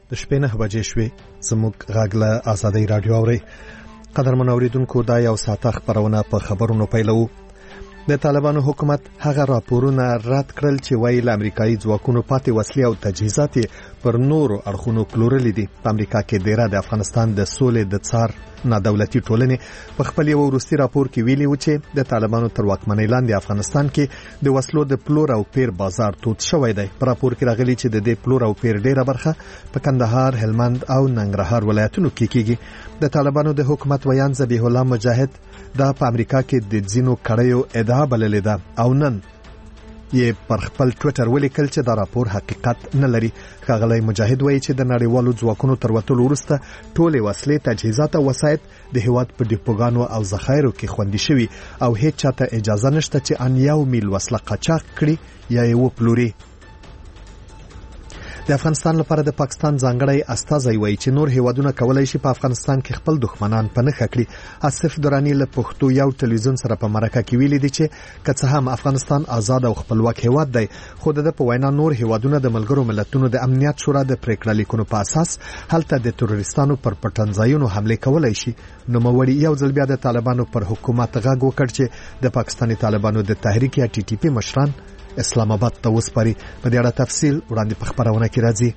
د شپې 9 بجې شوې. زموږ غږ له آزادۍ رادیو اوري. قدرمن اوریدونکو، دا یو ساعته خبرونه په خبرونو پیلو. د طالبانو حکومت هغه راپورونه رد کړل چې وایي له امریکایي ځواکونو پاتې وسلې او تجهیزات پر نورو اړخونو پلورلې دي. په امریکا کې ډیره د افغانستان د سولې د څار نادولتي ټولنې په خپل یو وروستي راپور کې ویلي و چې د طالبانو تر واکمنۍ لاندې افغانستان کې د وسلو د پلور او پیر بازار تود شوی دی. په راپور کې راغلي چې د دې پلور او پیر ډیره برخه په کندهار، هلمند او ننګرهار ولایتونو کې کیږي. د طالبانو د حکومت ویان ذبیح الله مجاهد دا په امریکا کې د ځینو کړیو ادعا بللې ده او نن یې پر خپل ټوئیټر ولیکل چې دا راپور حقیقت نه لري. ښاغلی مجاهد وایي چې د نړیوالو ځواکونو تر وتلو وروسته ټولې وسلې، تجهیزات او وسایط د هیواد په ډیپوګانو او ذخایرو کې خوندي شوي او هیڅ چاته اجازه نشته چې ان یو میل وسله قاچاق کړي یا یې وپلوري. د افغانستان لپاره د پاکستان ځانګړی استازی وایي چې نور هیوادونه کولای شي په افغانستان کې خپل دښمنان په نښه کړي. آصف درانی له پښتو یو ټلویزیون سره په مرکه کې ویلي دي چې که څه هم افغانستان آزاد او خپلواک هیواد دی، خو د په وینا نور هیوادونه د ملګرو ملتونو د امنیت شورا د پریکړه لیکونو په اساس هلته د تروریستانو پر پټنځایونو حمله کولای شي. نوموړي یو ځل بیا د طالبانو پر حکومت غږ وکړ چې د پاکستاني طالبانو د تحریک یا ټي ټي پی مشران اسلام آباد ته وسپاري. په دې اړه تفصیل وړاندې په خبرونه کې راځي.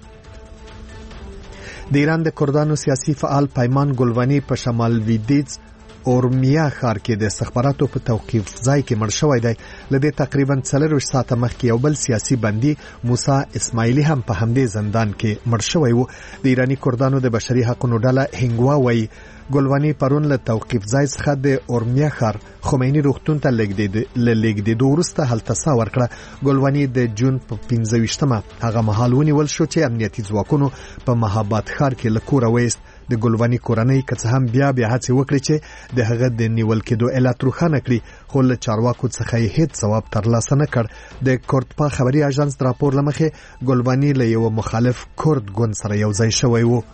د ایران د کردانو سیاسي فعال پیمان ګلوانی په شمال لویدیځ اورمیا ښار کې د استخباراتو په توقیف ځای کې مړ شوی دی. لدې تقریبا 4 ساعته مخکې یو بل سیاسي بندي موسی اسماعیلی هم په همدې زندان کې مړ شوی و. د ایرانی کردانو د بشري حقوقو ډله هنګوا وایي ګلوانی پرون له توقیف ځای څخه د اورمیا ښار خمینی روغتون ته لګیدو وروسته هلته سا ورکړه. ګلوانی د جون په 15مه هغه مهال ونیول شو چې امنیتي ځواکونو په مهاباد ښار کې له کوره وایست. د ګلوانی کورنۍ که څه هم بیا هڅه وکړي چې د هغه د نیول کېدو علت روښانه کړي، خو له چارواکو څخه یې هیڅ ځواب ترلاسه نه کړ. د کورتپا خبري اژانس د راپور لمخې ګلوانی له یو مخالف کورد ګوند سره یو ځای شوی و.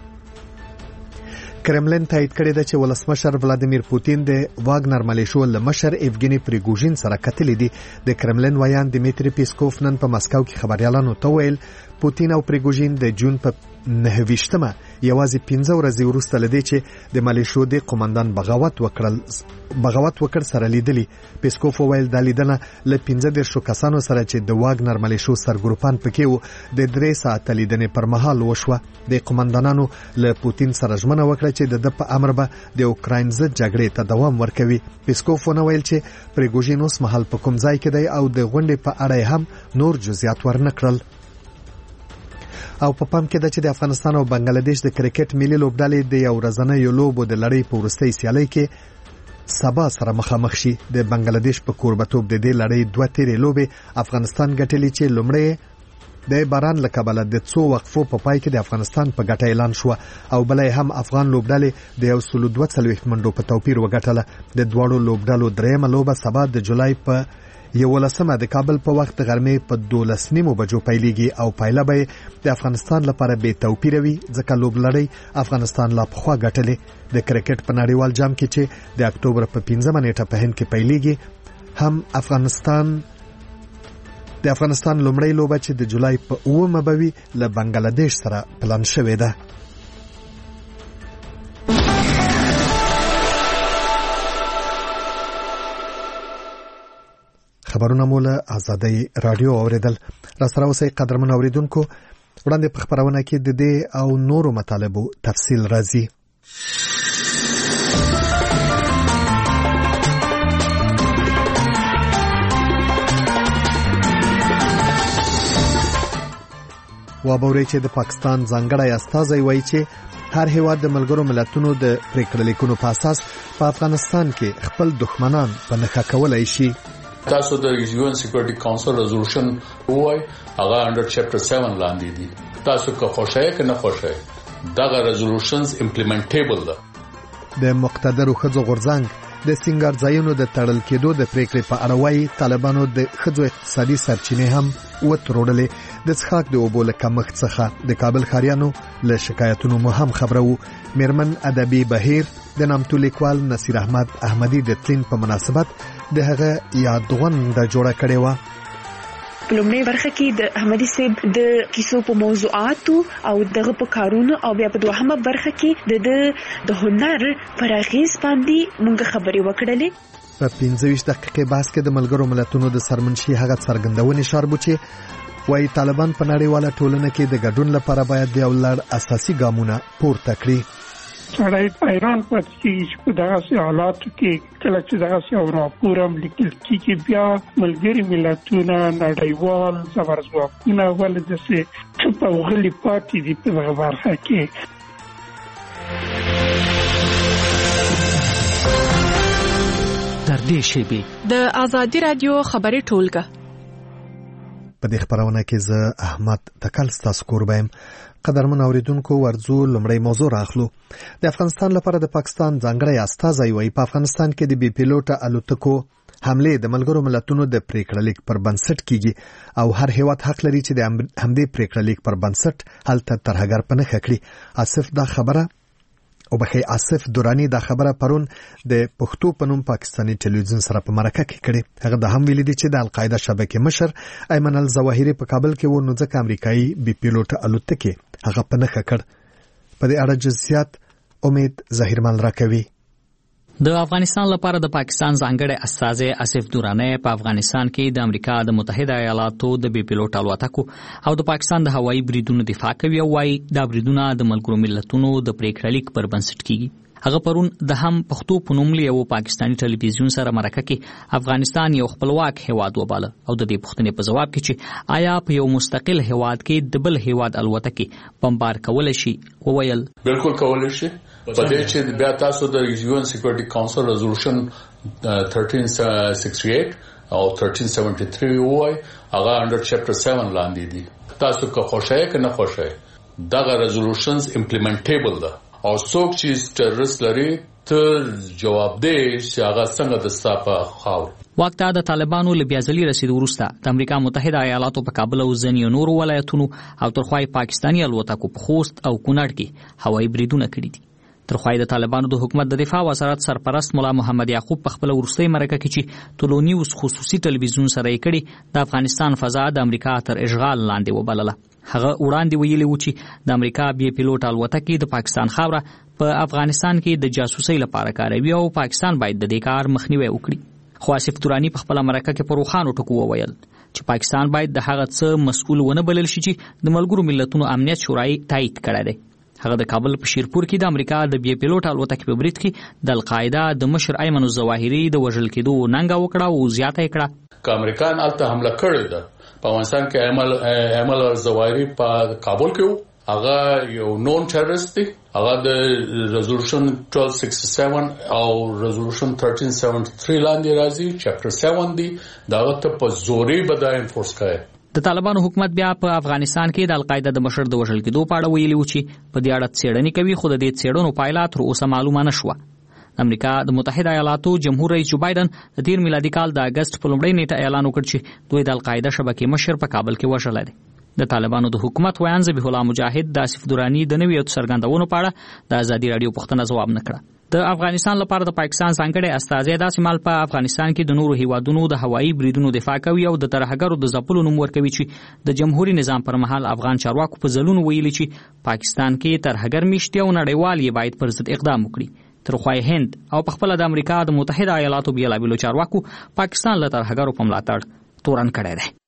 کرملین تایید کړی دی چې ولسمشر ولادیمیر پوتین د واګنر ملیشو له مشر ایفګینی پریګوژین سره کتلې دي. د کرملین ویان دمیتری پیسکوف نن په مسکو کې خبريالانو ته ویل پوتین او پریګوژین د جون په 9مه یوازې 15 ورځې وروسته لدی چې د ملیشو د قومندان بغاوت وکړ سره لیدلی. پیسکوف ویل د لیدنه له 15 کسانو سره چې د واګنر ملیشو سرګروپان پکې وو د 3 ساعته لیدنې پر مهال وشوه. د قومندانانو له پوتین سره ژمنه وکړه چې د په امر به د اوکراین ضد جګړې ته دوام ورکوي. پیسکوف ویل چې پریګوژین اوس مهال په کوم ځای کې دی او د غونډې په اړه هم نور جزئیات ورنکړل. او په پام کې ده چې د افغانستان او بنگلاديش د کرکټ ملي لوبډلې د یو ورځنۍ لوبو د لړۍ په وروستۍ سیالۍ کې سبا سره مخامخ شي. د بنگلاديش په کوربتوب د دې لړۍ 2 تیرې لوبې افغانستان ګټلې چې لومړی د باران له کبله د څو وقفو په پای کې د افغانستان په ګټه اعلان شو او بلې هم افغان لوبډلې د 142 منډو په توپیر وګټله. د دوړو لوبډلو درېمه لوبه سبا د جولای په 11مه د کابل په وخت غرمې په 12:30 بجو پیلېږي او پایله به د افغانستان لپاره به توپیر وي ځکه لوبلړۍ افغانستان لا پخوا ګټلې. د کرکټ په نړیوال جام کې چې د اکتوبر په 15مه نیټه په هند کې پیلېږي هم د افغانستان لومړی لوبه چې د جولای په 9مه به وي له بنگلاديش سره پلان شوې ده. خبرونه مولا آزادۍ رادیو اوریدل. را سره اوسئ قدرمن اوریدونکو. وړاندې په خبرونه کې د دې او نورو مطالبو تفصیل راځي. وابوري چې د پاکستان ځانګړی استازی وایي چې هر هیواد د ملګرو ملتونو د پریکړه لیکونو په اساس په افغانستان کې خپل دښمنان په نښه کولای شي. تاسو د UN Security Council resolution وای هغه under chapter 7 لاندې دي. تاسو که خوشاله که نه خوشاله دغه resolutions implementable ده. د مقتدرو ښځو غورځنګ د سنگار ځایونو د تړل کېدو د پریکړې په اړه وایي طالبانو د ښځو اقتصادي سرچینې هم وترورلې. د څښاک د اوبو له کمښت څخه د کابل ښاریانو له شکایتونو مو هم خبره وو. میرمن ادبي بهیر د نامتو لیکوال نصیر احمد احمدی د تلین په مناسبت د هغه یادغونډه جوړه کړې و. په لومړۍ برخه کې د احمدي صاحب د کیسو په موضوعاتو او دغه په کارونو او بیا په دوهمه برخه کې د هنر پر اغیز باندې موږ خبرې وکړلې. په 25 دقیقې بحث کې د ملګرو ملتونو د سرمنشي هغه څرګندونې شاربو چې وايي طالبان په نړیواله ټولنه کې د ګډون لپاره باید یو لړ اساسي ګامونه پورته کړي. سړی ایران پاتې کېږي په دغسې حالاتو کې کله چې دغسې یو راپور هم لیکل کېږي بیا ملګري ملتونه نړیوال زبرځواکونه ولې داسې چوپ او غلي پاتې دي په دغه برخه کې. د آزادي رادیو خبري ټولګه په دې خبرونه کې زه احمد تکل ستاسو کوربم. قدرمن اوریدونکو ورزو لمړی موضوع راخلو. د افغانستان لپاره د پاکستان ځانګړی استازی وایي په افغانستان کې د بي پیلوټه الوتکو حمله د ملګرو ملتونو د پریکړه لیک پر بنسټ کیږي او هر هیواد حق لري چې د همدې پریکړه لیک پر بنسټ هلته ترهګر پنه کړي. آصف دا خبره او بخي آصف دورانی دا خبره پرون د پښتو پنوم پاکستانی ټلویزیون سره په مرکه کې کړي. هغه د هم ویلي دي چې د القاعده شبکې مشر ایمن الظواهری په کابل کې و نو ځکه امریکایي بي پیلوټ الوتکې هغه پنه کړ. په دې اړه جزئیات امید ظاهرمن راکوي. د افغانستان لپاره د پاکستان ځانګړی استازی آصف دورانی په افغانستان کې د امریکا د متحده ایالاتو د بي پیلوټ الوتکو او د پاکستان د هوایي بریدونو دفاع کوي او وايي دا بریدونه د ملګرو ملتونو د پریکړه لیک پر بنسټ کیږي. هغه پرون د هم پښتو پنوم یو پاکستانی ټلویزیون سره مرکه کې افغانستان یو خپلواک هیواد وباله او د دې پوښتنې په جواب کې چې آیا په یو مستقل هیواد کې د بل هیواد الوتکې بمبار کول شي وویل بالکل کول شي. په دې چې بیا تاسو د UN Security Council Resolution 1368 او 1373 وای هغه under chapter 7 لاندې دي. تاسو که خوشاله که نه خوشاله دغه resolutions implementable ده او څوک چې ټیرریست لري ته جواب دی چې هغه څنګه د صافه خاور. وخت د طالبانو له بیازلي رسید وروسته د امریکا متحده ایالاتو په کابل او ځینې نورو ولایتونو او ترخوای پاکستاني الوتکو په خوست او کونړ کې هوایي بریدونه کړي دي. ترخوای د طالبانو د حکومت د دفاع وزارت سرپرست مولا محمد یعقوب په خپل ورستۍ مرکه کې چې ټولونیوز خصوصي ټلویزیون سره یې کړي د افغانستان فضا د امریکا تر اشغال لاندې وبلله. هغه وړاندې ویلي و چې د امریکا بي پیلوټ الوتکې د پاکستان خاوره په افغانستان کې د جاسوسۍ لپاره کاروي او پاکستان باید د دې کار مخنیوي وکړي. خو آصف دورانی په خپل مرکه کې په روښانو ټکو وویل چې پاکستان باید د هغه څه مسؤل ونه بلل شي چې د ملګرو ملتونو امنیت شورای تایید کړی دی. هغه د کابل په شیرپور کې د امریکا د بي پیلوټ الوتکې په برید کې د القاعده د مشر ایمن الظواهری د وژل کېدو ننګه وکړه او زیاته کړه چې امریکایان الته حمله کړې ده. په افغانستان کې ایمن الظواهری په کابل کې هغه یو نون ټیرریست دی. هغه د ریزولوشن 1267 او ریزولوشن 1373 لاندې راځي چپټر 7 دی. داغه ته په زوري بدای انفورس کوي. د طالبانو حکومت بیا په افغانستان کې د القاعده د مشر د وژل کېدو په اړه ویلي و چې په دې اړه څېړنې کوي خو د دې څېړنو پایله تر اوسه معلومه نه شوه. امریکا د متحده ایالاتو جمهور رئیس جو بایدن د تیر میلادي کال د اگست په لومړۍ نیټه اعلان وکړ چې دوی د القاعده شبکې مشر په کابل کې وژلی دی. د طالبانو د حکومت ویان ذبیح الله مجاهد د آصف دورانی د نویو څرګندونو په اړه د ازادي رادیو پوښتنه ځواب نه کړه. د افغانستان لپاره د پاکستان ځانګړی استازی داسې مال په افغانستان کې د نورو هیوادونو د هوایي بریدونو دفاع کوي او د ترهګرو د ځپلو نوم ورکوي چې د جمهوریت نظام پر مهال افغان چارواکو په ځلونو ویلي چې پاکستان کې ترهګر میشتي او نړیوال یې باید پر ضد اقدام وکړي. ترخوای هند او په خپل د امریکا د متحده ایالاتو بیلابیلو چارواکو پاکستان له ترهګرو په ملاتړ تورن کړی دی.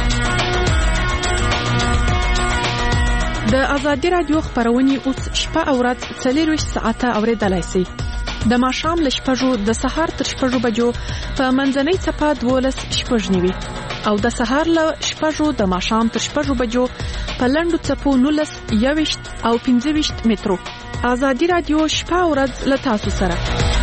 د آزادي رادیو خبرونه اوس شپه او ورځ 24 ساعته اوریدلای شئ. د ماښام ل 6 د سهار تر 6 بجو په منځنۍ صفه 12 شپږنیوي او د سهار ل 6 د ماښام تر 6 بجو په لندو صفو 19 21 او 25 مترو. آزادي رادیو شپه او ورځ ل تاسو سره.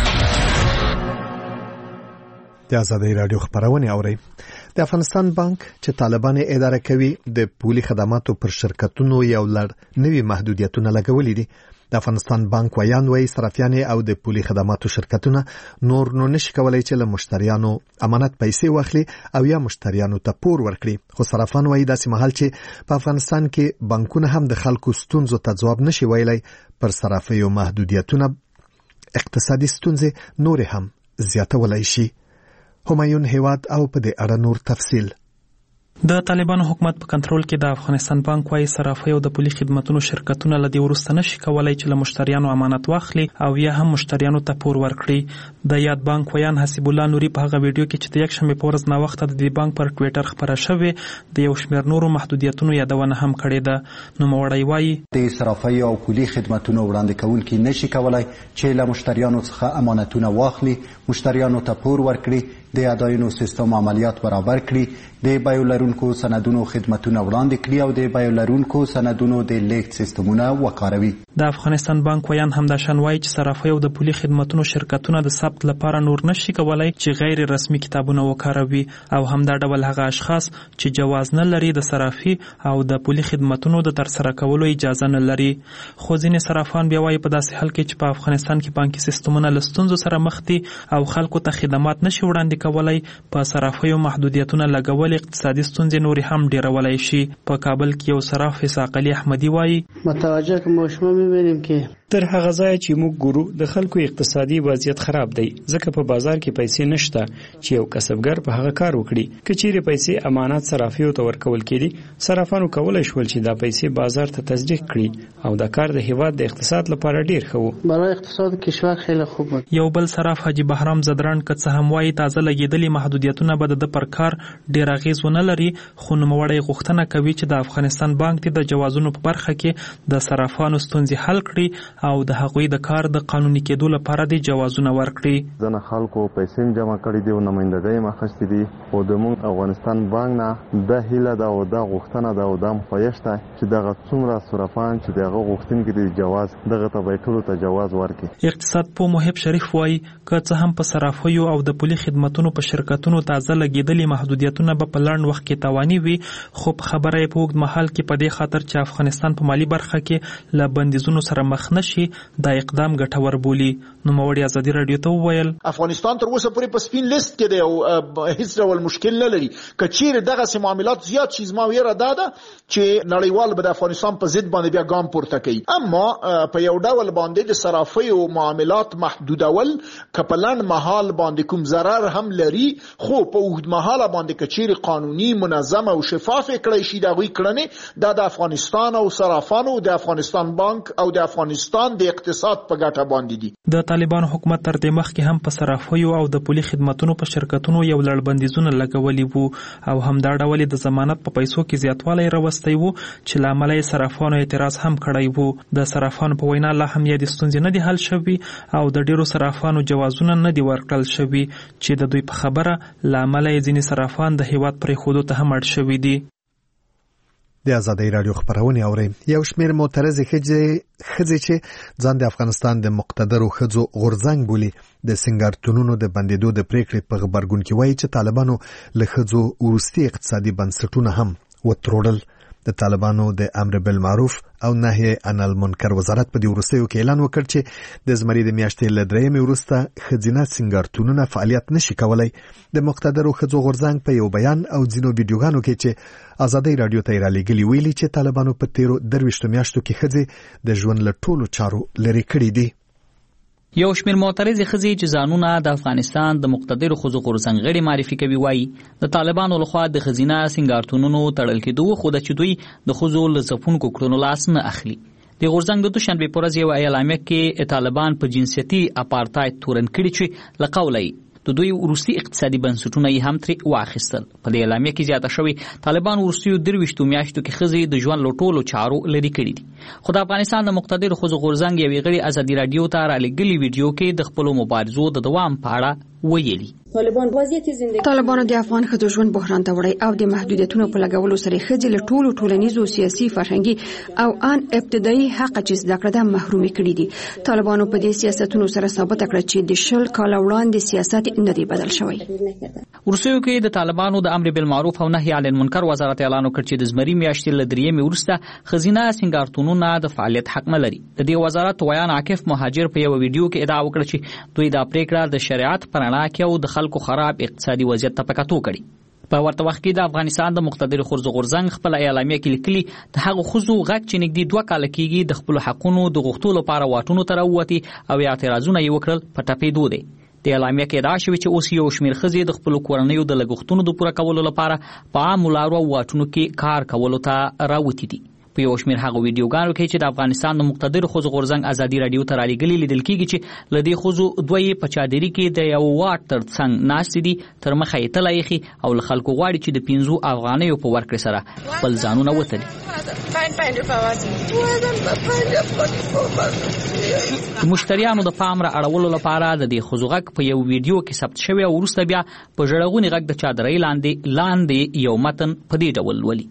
د آزادي رادیو خبرونه اورئ. د افغانستان بانک چې طالبان اداره کوي د پولي خدماتو پر شرکتونو یو لړ نوي محدودیتونه لګولې دي. د افغانستان بانک ویان وایي صرافیان او د پولي خدماتو شرکتونه نور نو نشي کولای چې له مشتریانو امانت پیسې واخلي او یا مشتریانو ته پور ورکړي. خو صرافان وایي داسې مهال چې په افغانستان کې بانکونه هم د خلکو ستونزو ته ځواب نشي ویلای پر صرافیو محدودیتونه اقتصادي ستونزې نور هم زیاتولای شي. همایون هیواد او په دې اړه نور تفصیل. د طالبانو حکومت په کنټرول کې د افغانستان بانک وايي صرافي او د پولي خدماتو شرکتونه له دې وروسته نشي کولای چې له مشتریانو امانت واخلي او یا هم مشتریانو ته پور ورکړي. د یاد بانک ویان حسیب الله نوري په هغه ویډیو کې چې د یکشنبه په ورځ نا وخت د دې بانک پر ټوئیټر خبره شوې د یو شمېر نورو محدودیتونو یادونه هم کړې ده. نو موړی وایي د صرافي او پولي خدماتو وړاندې کوونکي نشي کولای چې له مشتریانو څخه امانتونه واخلي، مشتریانو ته پور ورکړي، د اداینو سیستم عملیات برابر کړي، د بیو لرونکو سندونو خدمتونه وړاندې کړي او د بیو لرونکو سندونو د لیږد سیستمونه وکاروي. د افغانستان بانک ویان همداشان وایي چې صرافي او د پولي خدماتو شرکتونه د ثبت لپاره نور نشي کولای چې غیر رسمي کتابونه وکاروي او همدا ډول هغه اشخاص چې جواز نه لري د صرافي او د پولي خدماتو د ترسره کولو اجازه نه لري. خو ځینې صرافان بیا وایي په داسې حال کې چې په افغانستان کې بانکي سیستمونه له ستونزو سره مخ دي او خلکو ته خدمات نشي وړاندې کولای، په صرافیو محدودیتونه لګول اقتصادي ستونزې نورې هم ډیرولای شي. په کابل کې یو صراف اسحاق علي احمدي وایي متوجه کوم شمه می‌بینیم که تر هغه ځای چې موږ ګورو د خلکو اقتصادي وضعیت خراب دی، ځکه په بازار کې پیسې نشته چې یو کسبګر په هغه کار وکړي. که چیرې پیسې امانت صرافیو ته ورکول کېدي، صرافانو کولی شول چې دا پیسې بازار ته تصدیق کړي او دا کار د هیواد د اقتصاد لپاره ډیر ښه و. برای اقتصاد کشور خیلی خوب بود. یو بل صراف حاجی بهرام زدران که څه هم وایي تازه لګېدلي محدودیتونه به د پر کار ډیر اغیز ونه لري، خو نوموړی غوښتنه کوي چې د افغانستان بانک د جوازونو په برخه کې د صرافانو ستونزې حل کړي او د هغوی د کار د قانوني کېدو لپاره د جوازونه ورکړي. ځنه خلکو پیسې جمع کړي دي او نمائندګۍ مخستې دي او د موږ افغانستان بانک نه د هیله ده او د غوښتنه ده او د خوښ ده چې دغه څومره صرافان چې دغه غوښتونکي دي جواز دغه ته ټولو ته جواز ورکړي. اقتصاد پوه محب شریف وایي که څه هم په صرافیو او د پولي خدماتو په شرکتونو تازه لګېدلي محدودیتونه به په لنډ وخت کې تاواني وي، خو په خبره یې په اوږد مهال کې په دې خاطر چې افغانستان په مالي برخه کې له بندیزونو سره مخ نشي دا اقدام ګټور بولي. نو موړي ازادي رادیو ته وویل افغانستان تر اوسه پورې په سپین لیست کې دی او هیڅ ډول مشکل نه لري. که چیرې دغه معاملات زیات شي زما ویره دا ده چې نړیوال به د افغانستان په ضد باندې بیا ګام پورته کوي. اما په یو ډول باندې د صرافي او معاملات محدودول که په لنډ مهال باندې کوم ضرر هم لري، خو په اوږد مهال باندې که چیرې قانوني منظم او شفاف کړی شي د هغوی کړنې دا د افغانستان او صرافانو د افغانستان بانک او د افغانستان د اقتصاد په ګټه باندې دي. د طالبانو حکومت تر دې مخکې هم په صرافیو او د پولي خدماتو په شرکتونو یو لړ بندیزونه لګولي وو او همدا ډول د ضمانت په پیسو کې زیاتوالی راوستی وو چې له امله یې صرافانو اعتراض هم کړی وو. د صرافانو په وینا لا هم یې د ستونزې نه دي حل شوي او د ډیرو صرافانو جوازونه نه دي ورکړل شوي چې د دوی په خبره له امله یې ځینې صرافان د هیواد پرېښودو ته هم اړ شوي دي. د ازادۍ راډیو خبرونه اوري. یو شمېر معترض ښځې چې ځان د افغانستان د مقتدرو ښځو غورځنګ بولي د سنگارتونونو د بندیدو د پریکړې په غبرګون کې وایي چې طالبانو له ښځو وروستي اقتصادي بنسټونه هم وتروړل. د طالبانو د امر بالمعروف او نهي عن المنکر وزارت په دې وروستیو کې اعلان وکړ چې د زمري د میاشتې له درېیمې وروسته ښځینه سنگارتونونه فعالیت نشي کولی. د مقتدرو ښځو غورځنګ په یو بیان او ځینو ویډیوګانو کې چې ازادۍ راډیو ته یې رالیږلي ویلي چې طالبانو په تیرو 23 میاشتو کې ښځې د ژوند له ټولو چارو لرې کړي دي. یو شمېر معترض ښځې چې ځانونه د افغانستان د مقتدرو ښځو غورځنګ غړي معرفي کوي وایي د طالبانو لخوا د ښځینه سنگارتونونو تړل کېدو خو د چې دوی د ښځو له ځپونکو کړنو لاس نه اخلي. د غورځنګ د دوشنبې په ورځ یوه اعلامیه کې طالبان په جنسیتي اپارتاید تورن کړي چې له قوله د دوی وروستي اقتصادي بنسټونه یې هم ترې واخیستل. په دې اعلامیه کې زیاته شوې طالبان وروستیو 23 میاشتو کې ښځې د ژوند له ټولو چارو لرې کړي دي. خو د افغانستان د مقتدرو ښځو غورځنګ یوې غړي ازادي راډیو ته رالیږلي ویډیو کې د خپلو مبارزو د دوام په اړه ویلي طالبانو د افغان ښځو ژوند بحران ته وړی او د محدودیتونو په لګولو سره ښځې له ټولو ټولنیزو سیاسي فرهنګي او ان ابتدایي حق چې زده کړه ده محرومې کړي دي. طالبانو په دې سیاستونو سره ثابته کړه چې د 10 کال وړاندې سیاست نه دی بدل شوی. ورسېو کې د طالبانو د امر بالمعروف او نهي عن المنکر وزارت اعلان وکړ چې د زمري میاشتې له 3 وروسته ښځینه سنگارتونونه د فعالیت حق نه لري. د دې وزارت ویان عاکف مهاجر په یو ویډیو کې ادعا وکړه چې دوی دا پریکړه د شریعت په رڼا کې او د خلکو خراب اقتصادي وضعیت ته په کتو کړي. په ورته وخت کې د افغانستان د مقتدرو ښځو غورځنګ خپل اعلامیه کې لیکلي د هغو ښځو غږ چې نږدې 2 کاله کېږي د خپل حقونو د غوښتلو لپاره واټونو ته راووتې او اعتراضونه یې وکړل په ټپېدو دی. د اعلامیه کې ادعا شوې چې اوس یو شمېر ښځې د خپلو کورنیو د لګښتونو د پوره کولو لپاره په عامو لارو او واټونو کې کار کولو ته راوتي دي. په یو شمېر هغه ویډیوګانو کې چې د افغانستان د مقتدرو ښځو غورځنګ ازادي راډیو ته رالیږلي لیدل کېږي چې له دې ښځو دوی په چادري کې د یو واټ تر څنګ ناستې دي، تر مخه یې تله ایښي او له خلکو غواړي چې د 15 افغانیو په ورکړې سره خپل ځانونه وتلي. د مشتریانو د پام را اړولو لپاره د دې ښځو غږ په یو ویډیو کې ثبت شوی او وروسته بیا په ژړغوني غږ د چادرۍ لاندې یو متن په دې ډول ولي.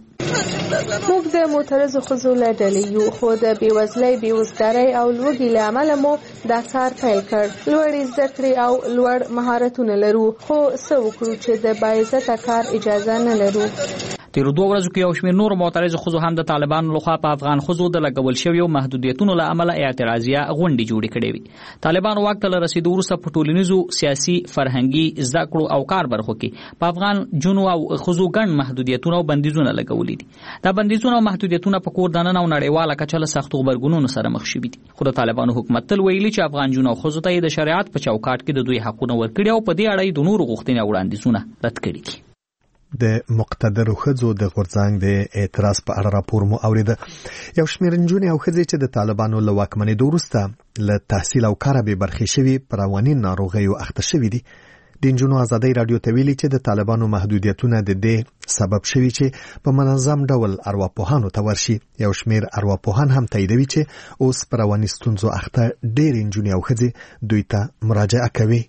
موږ د معترضو ښځو له ډلې یو، خو د بېوزلۍ، بېوزګارۍ او لوږې له امله مو دا کار پیل کړ. لوړې زده کړې او لوړ مهارتونه لرو، خو څه وکړو چې د باعزته کار اجازه نه لرو. تیرو 2 ورځو کې یو شمېر نور معترض ښځو هم د طالبانو لخوا په افغان ښځو د لګول شویو محدودیتونو له امله اعتراضیه غونډې جوړې کړې وي. طالبانو واک ته له رسېدو وروسته په ټولنیزو، سیاسي، فرهنګي، زده کړو او کار برخو کې په افغان جنو او ښځو ګڼ محدودیتونه او بندیزونه لګولي دي. دا بندیزونه او محدودیتونه په کور دننه او نړیواله کچه له سختو غبرګونونو سره مخ شوي دي. خو د طالبانو حکومت تل ویلي چې افغان جنو او ښځو ته د شریعت په چوکاټ کې د دوی حقونه ورکړي او په دې اړه د نورو غوښتنې او وړاندیزونه رد کړي دي. د مقتدرو ښځو د غورځنګ د اعتراض په اړه راپور مو اوریده. یو شمېر نجونې او ښځې چې د طالبانو له واکمنېدو وروسته له تحصیل او کاره بې برخې شوي په رواني ناروغیو اخته شوي دي. د نجونو ازادۍ راډیو ته ویلي چې د طالبانو محدودیتونه د دې سبب شوي چې په منظم ډول ارواپوهانو ته ورشي. یو شمېر ارواپوهان هم تاییدوي چې اوس په رواني ستونزو اخته ډېرې نجونې او ښځې دوی ته مراجعه کوي.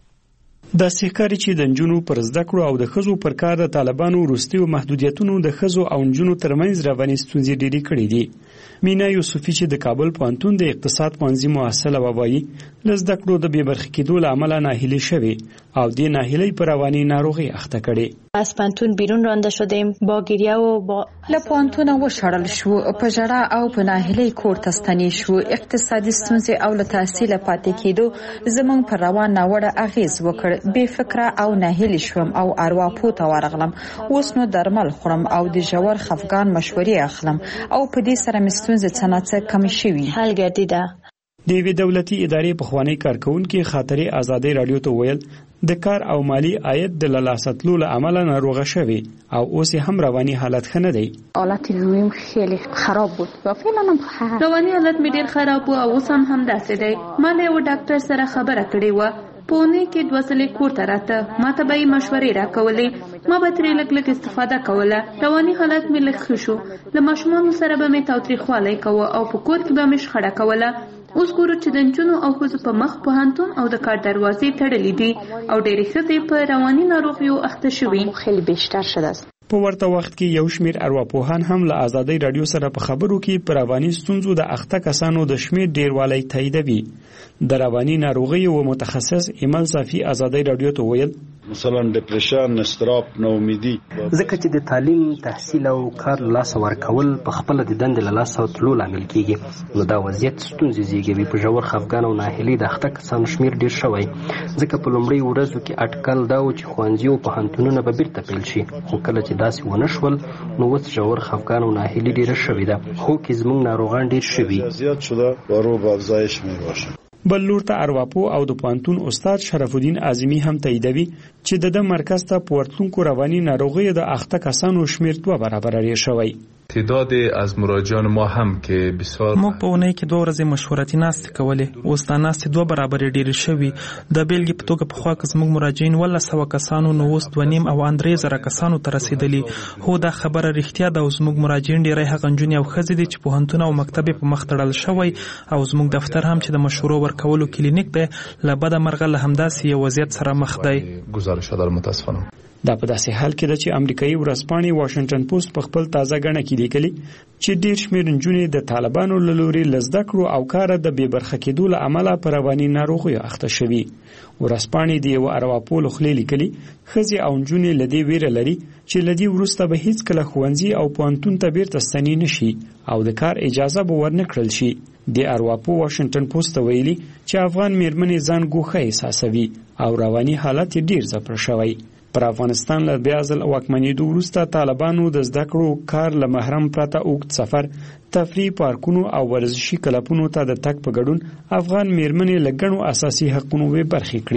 داسې ښکاري چې د نجونو پر زده کړو او د ښځو پر کار د طالبانو وروستیو محدودیتونو د ښځو او نجونو ترمنځ رواني ستونزې ډېرې کړې دي. مینا یوسفي چې د کابل پوهنتون د اقتصاد پوهنځي محصله وایي له زده کړو د بې برخې کېدو له امله ناهیلې شوې او دې ناهیلۍ په رواني ناروغۍ اخته کړې. از پوهنتون بیرون رانده شدیم، با گریه و با له پوهنتونه وشړل شو، په ژړا او په ناهیلۍ کور ته ستنې شو. اقتصادي ستونزې او له تحصیله پاتې کېدو زموږ پر روان ناوړه اغېز وکړ. بې فکره او ناهیلې شوم او ارواپوه ته ورغلم. اوس نو درمل خورم او د ژور خفګان مشورې اخلم او په دې سره مې ستونزې څه نه څه کمې شوي. حل ګرځیده. د یوې دولتي ادارې پخوانی کارکونکي خاطرې ازادۍ راډیو ته ویل د کار او مالی عاید د له لاسه تلو له امله ناروغه شوې او اوس هم رواني حالت ښه نه دی. حالت روحیم خیلی خراب بود و فعلا هم رواني حالت مې ډېر خراب و او اوس هم همداسې دی. ما له یو ډاکټر سره خبره کړې وه، په اونۍ کې 2 ځلې کور ته راته، ما ته به یې مشورې راکولې، ما به ترې لږ استفاده کوله. رواني حالت مې لږ ښه شو. له ماشومانو سره به مې تاوتریخوالی کوه او په کور کې به مې شخړه کوله. اوس ګورو چې د نجونو او ښځو په مخ پوهنتون او د کار دروازې تړلې دي او ډېرې ښځې په رواني ناروغیو اخته شوي. خیلی بیشتر شده است. په ورته وخت کې یو شمېر ارواپوهان هم له ازادۍ راډیو سره په خبرو کې په رواني ستونزو د اخته کسانو د شمېر ډېروالی تاییدوي. د رواني ناروغیو متخصص ایمل صافي ازادۍ راډیو ته ویل مثلا ډیپریشن، استراب، ناامیدي، ځکه چې د تعلیم، تحصیل او کار لاس ورکول په خپل د دند له لاس تلو لامل کیږي. نو دا وضعیت ستونزې زیږوي. په ژور خفګان او ناهیلۍ د اخته کسانو شمېر ډېر شوی. ځکه په لومړۍ ورځو کې اټکل دا و چې ښوونځي او پوهنتونونه به بیرته پیل شي، خو کله چې داسې ونه شول نو اوس ژور خفګان او ناهیلي ډېره شوې ده. خو کې زموږ ناروغان ډېر شوي. زیات شده و رو به افزایش میباشه. بل لور ته ارواپوه او د پوهنتون استاد شرف الدین اعظمي هم تاییدوي چې د مرکز ته په ورتلونکو رواني ناروغیو د اخته کسانو شمېر 2 برابره ډېر شوی. تعداد از مراجعان ما هم که بسیار موږ په اونۍ کې 2 ورځې مشورتي ناستې کولې. اوس دا ناستې 2 برابرې ډېرې شوي. د بیلګې په توګه پخوا که زموږ مراجعین 100 کسانو نو اوس 2.5 او 3,000 کسانو ته رسېدلي. هو دا خبره رښتیا ده او زموږ مراجعین ډېری هغه نجونې او ښځې دي چې پوهنتون او مکتب په مخ تړل شوی او زموږ دفتر هم چې د مشورو ورکولو کلینیک دی له بده مرغه له همداسې یو وضعیت سره مخ دی. گزارش دار متاسفانه. دا په داسې حال کې ده چې امریکایي ورځپاڼې واشنگټن پوسټ په خپل تازه ګڼه کې لیکلي چې ډېر شمېر نجونې د طالبانو له لوري له زده کړو او کاره د بې برخه کېدو له امله په رواني ناروغیو اخته شوي. ورځپاڼې د یوه ارواپوه له خولې لیکلي ښځې او نجونې له دې ویره لري چې له دې وروسته به هیڅکله ښوونځي او پوهنتون ته بیرته ستنې نه شي او د کار اجازه به ورنه کړل شي. د ارواپوه واشنگټن پوسټ ته ویلي چې افغان میرمنې ځان ګوښه احساسوي او رواني حالت یې ډېر ځپل شوی. پر افغانستان له بیا ځل واکمنېدو وروسته طالبانو د زده کړو کار له محرم پرته اوږد سفر، تفریح پارکونو او ورزشي کلبونو ته د تګ په ګډون افغان میرمنې له ګڼو اساسي حقونو بې برخې کړې.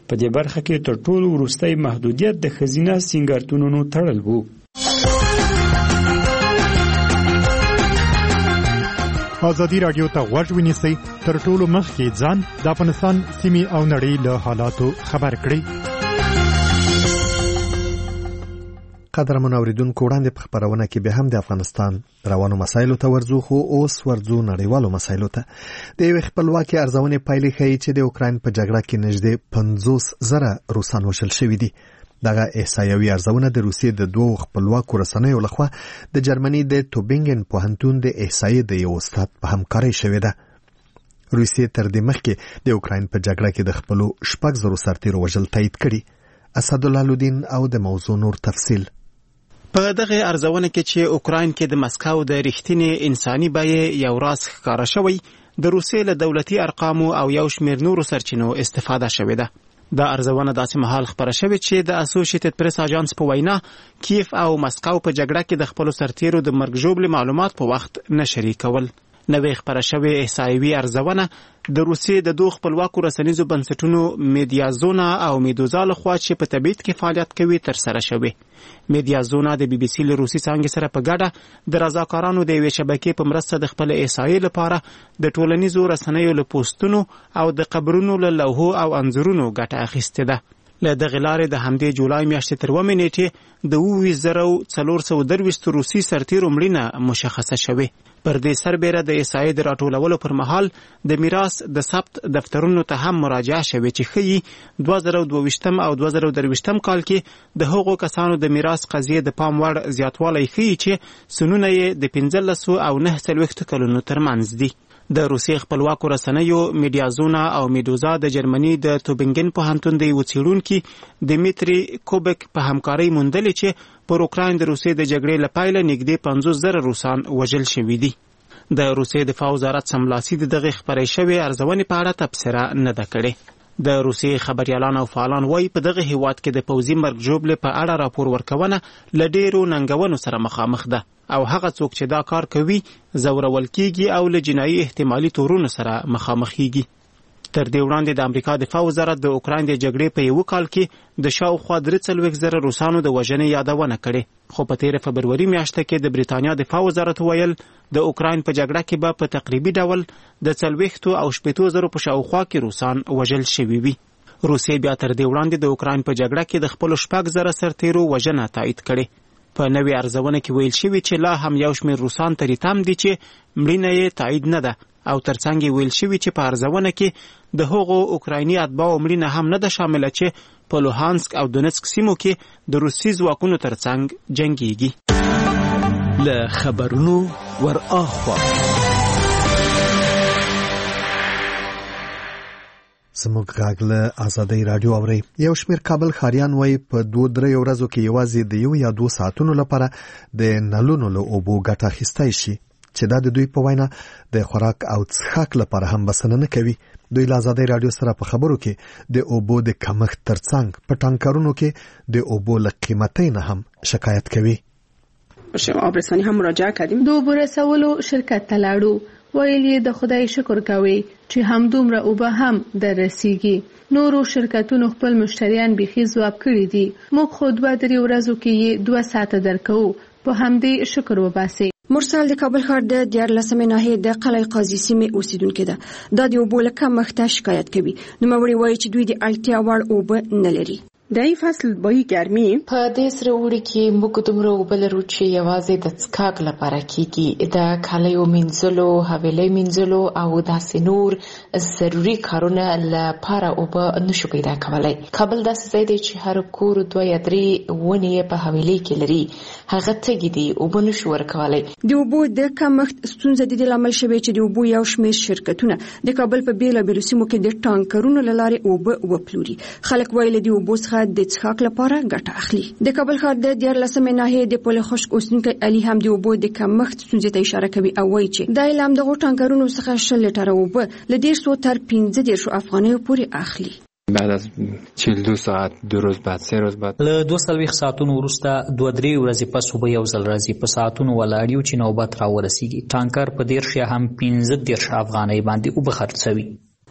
په دې برخه کې تر ټولو وروستی محدودیت د ښځینه سینګارتونونو تړل وو. ازادي راډیو ته غوږ ونیسئ، تر ټولو مخکې ځان د افغانستان سیمې او نړۍ له حالاتو خبر کړئ. قدرمن اوریدونکو، وړاندې په خبرونه کې به هم د افغانستان روانو مسایلو ته ورځو، خو اوس ورځو نړیوالو مسایلو ته. د یو خپلواکي ارزونې پایلې ښیي چې د اوکراین په جګړه کې نږدې 50,000 روسان وژل شوي دي. دغه احصایوي ارزونه د روسیې د دوو خپلواکو رسنیو لخوا د جرمني د توبینګن پوهنتون د احصایې د یو استاد په همکارۍ شوې ده. روسیې تر دې مخکې د اوکراین په جګړه کې د خپلو 6,000 سرتیرو وژل تایید کړي. اسدالله لودین او د موضوع نور تفصیل. په دغه ارزونه کې چې اوکراین کې د مسکو د رښتینی انساني بیې یو راز ښکاره شوی، د روسیې له دولتي ارقامو او یو شمېر نورو سرچینو استفاده شوې ده. دا ارزونه داسې مهال خبره شوې چې د اسوسییټډ پریس اژانس په وینا کیف او مسکو په جګړه کې د خپلو سرتیرو د مرګ ژوبلې معلومات په وخت نه شریکول. نوې خبره شوې احصایوي ارزونه د روسیې د دوه خپلواکو رسنیزو بنسټونو میډیازونا او میدوزا لخوا چې په تبعید کې فعالیت کوي تر سره شوې. میډیازونا د بي بي سي له روسي څانګې سره په ګډه د رضاکارانو د یوې شبکې په مرسته د خپل احصایې لپاره د ټولنیزو رسنیو له پوسټونو او د قبرونو له لوحو او انځورونو ګټه اخیستې ده. له دغې لارې د همدې جولای میاشتې تر 1 نیټې د 24,423 روسي سرتیرو مړینه مشخصه شوې. پر دې سربېره د احصایې د راټولولو پر مهال د میراث د ثبت دفترونو ته هم مراجعه شوې چې ښیي 2022 او 2023 کال کې د هغو کسانو د میراث قضیې د پام وړ زیاتوالی ښیي چې سنونه یې د 15 او 49 کلونو ترمنځ دي. د روسیې خپلواکو رسنیو میډیازونا او میدوزا د جرمني د توبینګن پوهنتون د یو څېړونکي دمیتری کوبک په همکارۍ موندلې چې پر اوکراین د روسیې د جګړې له پیله نږدې 50,000 روسان وژل شوي دي. د روسیې دفاع وزارت سملاسي د دغې خپرې شوې ارزونې په اړه تبصره نه ده کړې. د روسیې خبريالان او فعالان وایي په دغه هیواد کې د پوځي مرګ ژوبلې په اړه راپور ورکونه له ډېرو ننګونو سره مخامخ ده او هغه څوک چې دا کار کوي زورول کیږي او له جنایي احتمالي تورونو سره مخامخېږي. تر دې وړاندې د امریکا دفاع وزارت د اوکراین د جګړې په یو کال کې د شاوخوا 43,000 روسانو د وژنې یادونه کړې، خو په 13 فبروري میاشته کې د بریتانیا دفاع وزارت ویل د اوکراین په جګړه کې به په تقریبي ډول د 40 او 80,000 په شاوخوا کې روسان وژل شوي وي. روسیې بیا تر دې وړاندې د اوکراین په جګړه کې د خپلو 6,000 سرتیرو وژنه تایید کړې. په نوې ارزونه کې ویل شوي چې لا هم یو شمېر روسان ترې تم دي چې مړینه یې تایید نه ده او ترڅنګ یې ویل شوي چې په ارزونه کې د هغو اوکرایني اتباعو مړینه هم نه ده شامله چې په لوهانسک او دونیتسک سیمو کې د روسي ځواکونو ترڅنګ جنګیږي. له خبرونو ور اخوا زموږ غږ له ازادۍ راډیو اوري. یو شمېر کابل ښاریان وایي په 2-3 ورځو کې یوازې د 1 یا 2 ساعتونو لپاره د نلونو له اوبو ګټه اخیستی شي چې دا د دوی په وینا د خوراک او څښاک لپاره هم بسنه نه کوي. دوی له ازادۍ راډیو سره په خبرو کې د اوبو د کمښت ترڅنګ په ټانکرونو کې د اوبو له قیمتۍ نه هم شکایت کوي. آبرسانی هم مراجعه کردیم. د اوبو رسولو شرکت ته لاړو، ویل یې د خدای شکر کوي چې همدومره اوبه هم در رسیږي. نورو شرکتونو خپل مشتریان بیخي ځواب کړي دي. موږ خو 2-3 ورځو کې 2 ساعته درکو، په همدې شکر وباسي. مرسل د کابل ښار د 14 ناحیې د قلعه قاضي سیمې اوسیدونکو ده. دا د اوبو له کمښت شکایت کوي. نوموړي وایي چې دوی د اړتیا وړ اوبه نه لري. د ای فصل بوی ګرمي په دې سره وړي کې موږ دومره اوبه لرو چې یوازې د څښاک لپاره کېږي. د کالیو مینځلو، حویلۍ مینځلو او داسې نور ضروري کارونه لپاره اوبه نشو پیدا کولی. کابل داسې ځای دی چې هر کور 2 یا 3 ونې په حویلۍ کې لري، هغه تږي دي، اوبه نشو ورکولی. د اوبو د کمښت ستونزه د دې لامل شوې چې د اوبو یو شمېر شرکتونه د کابل په بیلابیلو سیمو کې د ټانکرونو له لارې اوبه وپلوري. خلک وایي د اوبو څخه د څښاک لپاره ګټه اخلي. د کابل ښار د 14 ناحیې د پل خشک اوسیدونکي علي هم د اوبو د کمښت ستونزې ته اشاره کوي او وایي چې د اعلان دغه ټانکرونو څخه 20 لیټره اوبه له 150 تر 15 افغانیو پورې اخلي. بعد از 42 ساعت 2 روز بعد 3 روز بعد له 2 ساعتونو وروسته 2-3 ورځې پس اوبه یو ځل راځي. په ساعتونو ولاړیو چې نوبت راورسیږي. ټانکر په 10 یا هم 15 افغانۍ باندې اوبه خرڅوي.